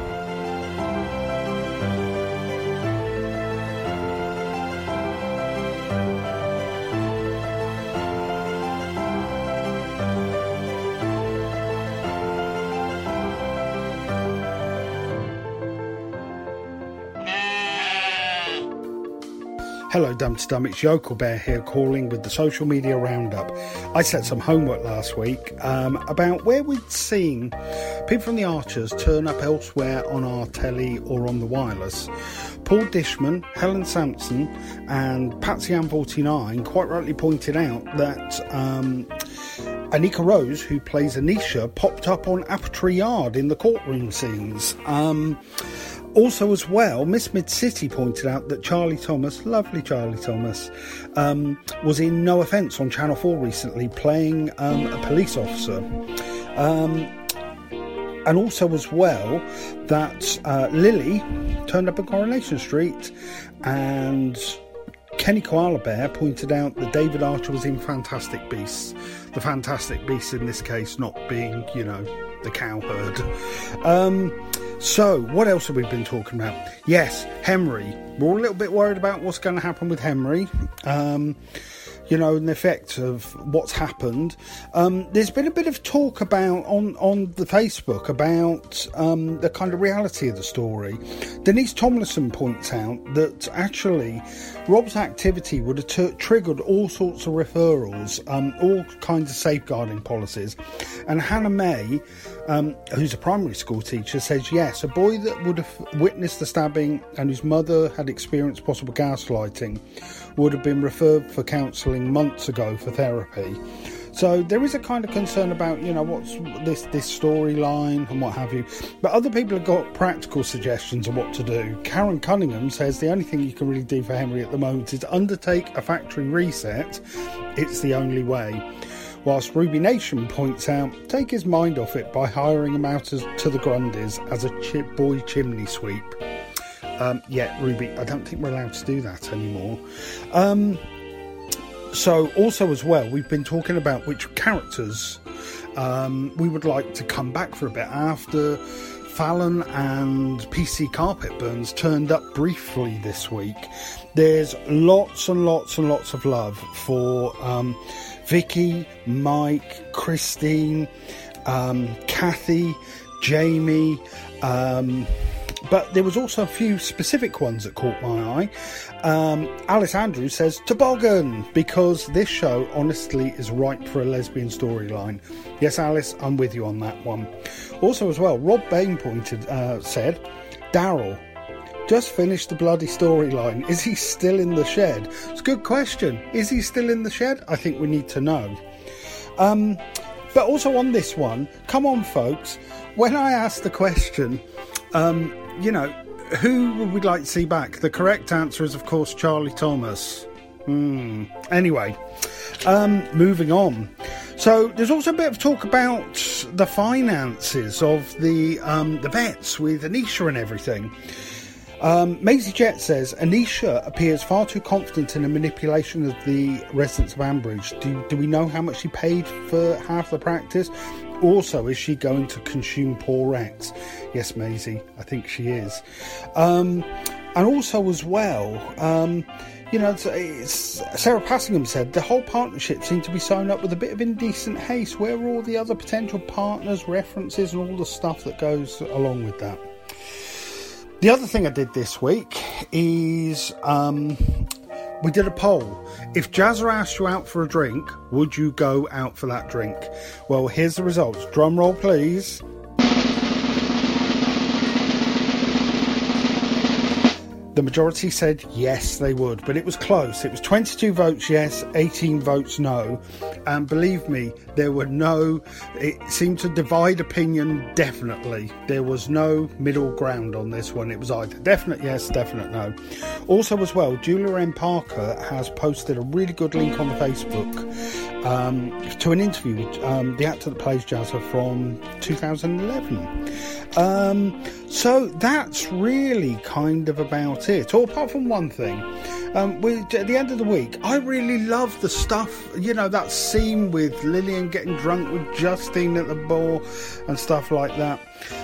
Hello Dum to Dum, it's Yokel Bear here calling with the social media roundup. I set some homework last week about where we'd seen people from the Archers turn up elsewhere on our telly or on the wireless. Paul Dishman, Helen Sampson and Patsy Ann 49 quite rightly pointed out that Anika Rose, who plays Anisha, popped up on Apatory Yard in the courtroom scenes. Also as well, Miss Mid-City pointed out that Charlie Thomas, lovely Charlie Thomas, was in No Offence on Channel 4 recently playing a police officer. And also as well that Lily turned up at Coronation Street, and Kenny Koala Bear pointed out that David Archer was in Fantastic Beasts. The Fantastic Beasts in this case not being, the cowherd. So, what else have we been talking about? Yes, Henry. We're all a little bit worried about what's going to happen with Henry. And the effect of what's happened. There's been a bit of talk about on the Facebook about the kind of reality of the story. Denise Tomlinson points out that actually Rob's activity would have triggered all sorts of referrals, all kinds of safeguarding policies. And Hannah May, who's a primary school teacher, says yes, a boy that would have witnessed the stabbing and whose mother had experienced possible gaslighting would have been referred for counselling months ago for therapy. So there is a kind of concern about, what's this storyline and what have you. But other people have got practical suggestions of what to do. Karen Cunningham says the only thing you can really do for Henry at the moment is undertake a factory reset. It's the only way. Whilst Ruby Nation points out, take his mind off it by hiring him out to the Grundys as a boy chimney sweep. Ruby, I don't think we're allowed to do that anymore. So also as well, we've been talking about which characters we would like to come back for a bit after Fallon and PC Carpet Burns turned up briefly this week. There's lots and lots and lots of love for Vicky, Mike, Christine, Kathy, Jamie, but there was also a few specific ones that caught my eye. Alice Andrews says toboggan, because this show honestly is ripe for a lesbian storyline. Yes, Alice, I'm with you on that one. Also as well, Rob Bain said, Daryl, just finished the bloody storyline. Is he still in the shed? It's a good question. Is he still in the shed? I think we need to know. But also on this one, come on folks, when I asked the question, who would we like to see back? The correct answer is, of course, Charlie Thomas. Anyway, moving on. So there's also a bit of talk about the finances of the vets with Anisha and everything. Maisie Jet says, Anisha appears far too confident in the manipulation of the residents of Ambridge. Do we know how much she paid for half the practice? Also, is she going to consume poor rats? Yes, Maisie, I think she is. And also as well, Sarah Passingham said, the whole partnership seemed to be sewn up with a bit of indecent haste. Where are all the other potential partners, references and all the stuff that goes along with that? The other thing I did this week is we did a poll. If Jazza asked you out for a drink, would you go out for that drink? Well, here's the results. Drum roll, please. The majority said yes, they would, but it was close. It was 22 votes yes, 18 votes no. And believe me, it seemed to divide opinion definitely. There was no middle ground on this one. It was either definite yes, definite no. Also as well, Julia M. Parker has posted a really good link on the Facebook to an interview with the actor that plays Jazza from 2011. So that's really kind of about it. Or apart from one thing, at the end of the week, I really love the stuff, that scene with Lillian getting drunk with Justine at the bar and stuff like that.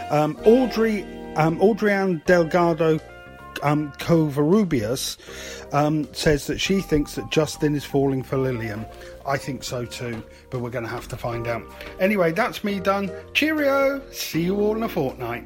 Audrey-Ann Delgado Covarrubias says that she thinks that Justin is falling for Lillian. I think so too, but we're going to have to find out. Anyway, that's me done. Cheerio! See you all in a fortnight.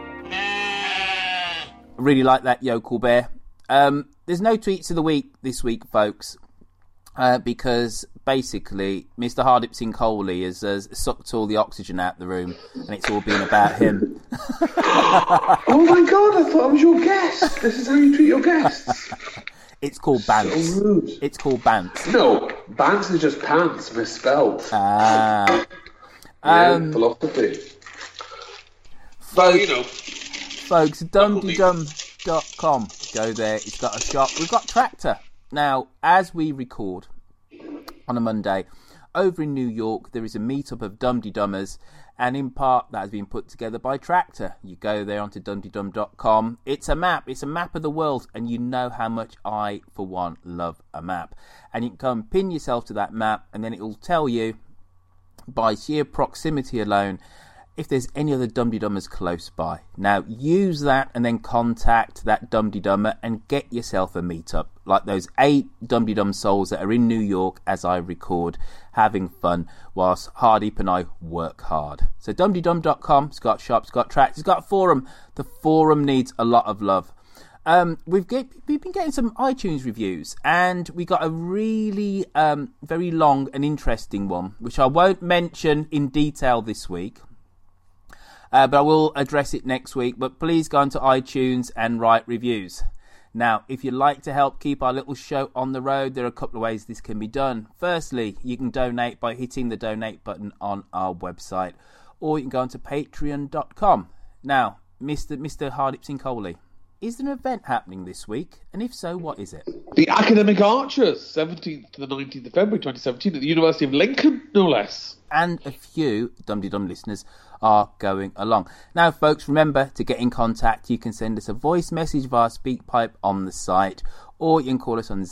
I really like that yokel bear. There's no tweets of the week this week, folks, because basically Mr. Hardipson Coley has sucked all the oxygen out of the room, and it's all been about him.
Oh my god, I thought I was your guest. This is how you treat your guests.
It's called Bants.
So rude.
It's called Bants.
No, Bants is just pants, misspelled. Philosophy.
Folks, dumdydum.com. Go there. It's got a shop. We've got Tractor. Now, as we record on a Monday, over in New York, there is a meetup of Dum-de-Dummers, and in part that has been put together by Tractor. You go there onto dumdedum.com. It's a map of the world, and you know how much I, for one, love a map. And you can come pin yourself to that map, and then it will tell you, by sheer proximity alone, if there's any other Dum-de-Dummers close by. Now, use that and then contact that Dum-de-Dummer and get yourself a meetup, like those 8 Dum-de-Dum souls that are in New York as I record, having fun, whilst Hardeep and I work hard. So dumdedum.com, it's got shops, it's got tracks, it's got a forum. The forum needs a lot of love. We've been getting some iTunes reviews, and we got a really very long and interesting one, which I won't mention in detail this week. But I will address it next week. But please go onto iTunes and write reviews. Now, if you'd like to help keep our little show on the road, there are a couple of ways this can be done. Firstly, you can donate by hitting the donate button on our website, or you can go onto patreon.com. Now, Mr. Hardeep Singh Kohli, is there an event happening this week? And if so, what is it?
The Academic Archers, 17th to the 19th of February 2017 at the University of Lincoln, no less.
And a few Dum-de-Dum listeners are going along. Now, folks, remember to get in contact. You can send us a voice message via SpeakPipe on the site, or you can call us on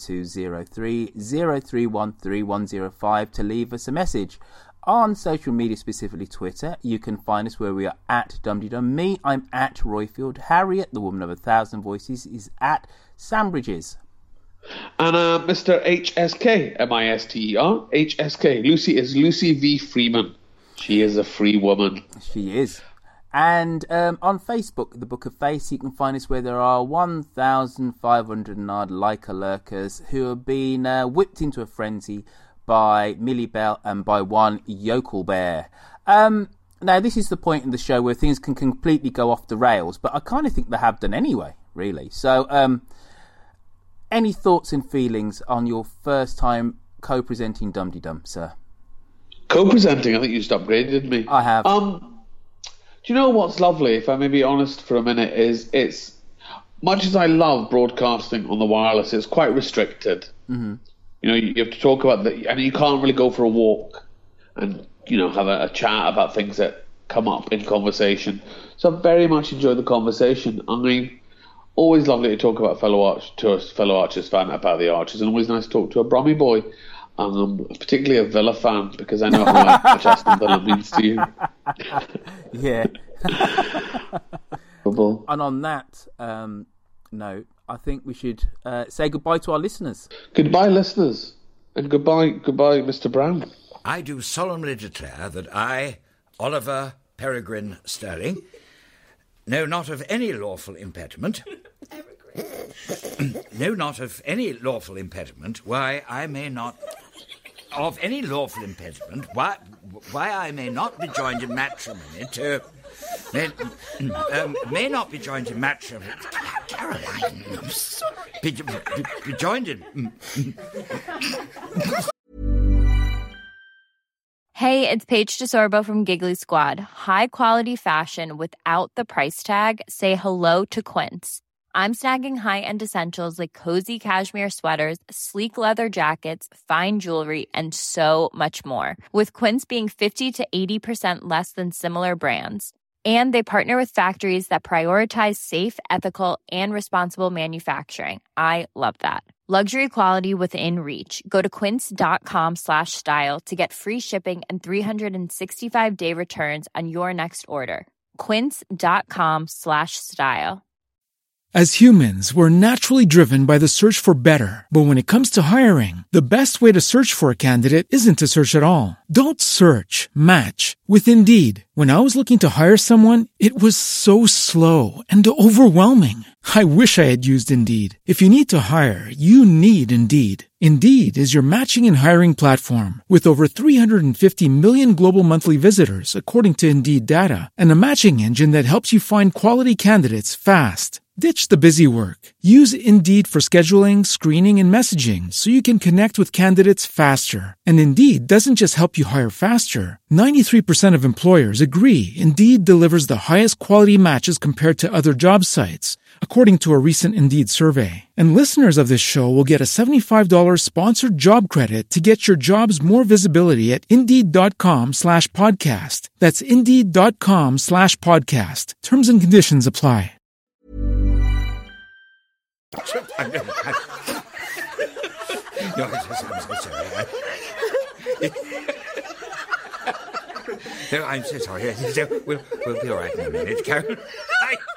0203 031 3105 to leave us a message. On social media, specifically Twitter, you can find us where we are at Dum-de-Dum. Me, I'm at Royfield. Harriet, the woman of 1,000 voices, is at Sambridges.
And Mr. HSK, M-I-S-T-E-R, HSK. Lucy is Lucy V. Freeman. She is a free woman.
She is. And on Facebook, the Book of Face, you can find us where there are 1,500 and odd Leica lurkers who have been whipped into a frenzy by Millie Bell and by one Yokel Bear. Now, this is the point in the show where things can completely go off the rails, but I kind of think they have done anyway, really. So, any thoughts and feelings on your first time co-presenting Dum-de-Dum, sir?
Co-presenting? I think you just upgraded me.
I have.
Do you know what's lovely, if I may be honest for a minute, is it's, much as I love broadcasting on the wireless, it's quite restricted.
Mm-hmm.
You know, you have to talk about and you can't really go for a walk and, you know, have a chat about things that come up in conversation. So I very much enjoy the conversation. I mean, always lovely to talk about fellow Archers fan about the Archers, and always nice to talk to a Brommy boy, particularly a Villa fan, because I know how much Aston Villa means to you.
Yeah. And on that note, I think we should say goodbye to our listeners.
Goodbye, listeners. And goodbye, Mr. Brown.
I do solemnly declare that I, Oliver Peregrine Sterling, know not of any lawful impediment. Know not of any lawful impediment why I may not be joined in matrimony to. May not be joined in matrimony. Caroline, I'm sorry. Be joined in.
Hey, it's Paige DeSorbo from Giggly Squad. High quality fashion without the price tag. Say hello to Quince. I'm snagging high-end essentials like cozy cashmere sweaters, sleek leather jackets, fine jewelry, and so much more. With Quince being 50 to 80% less than similar brands. And they partner with factories that prioritize safe, ethical, and responsible manufacturing. I love that. Luxury quality within reach. Go to quince.com/style to get free shipping and 365-day returns on your next order. Quince.com/style.
As humans, we're naturally driven by the search for better. But when it comes to hiring, the best way to search for a candidate isn't to search at all. Don't search, match with Indeed. When I was looking to hire someone, it was so slow and overwhelming. I wish I had used Indeed. If you need to hire, you need Indeed. Indeed is your matching and hiring platform with over 350 million global monthly visitors, according to Indeed data, and a matching engine that helps you find quality candidates fast. Ditch the busy work. Use Indeed for scheduling, screening, and messaging so you can connect with candidates faster. And Indeed doesn't just help you hire faster. 93% of employers agree Indeed delivers the highest quality matches compared to other job sites, according to a recent Indeed survey. And listeners of this show will get a $75 sponsored job credit to get your jobs more visibility at Indeed.com/podcast. That's Indeed.com/podcast. Terms and conditions apply.
No, I'm so sorry. No, I'm so sorry. We'll be all right in a minute, Carol.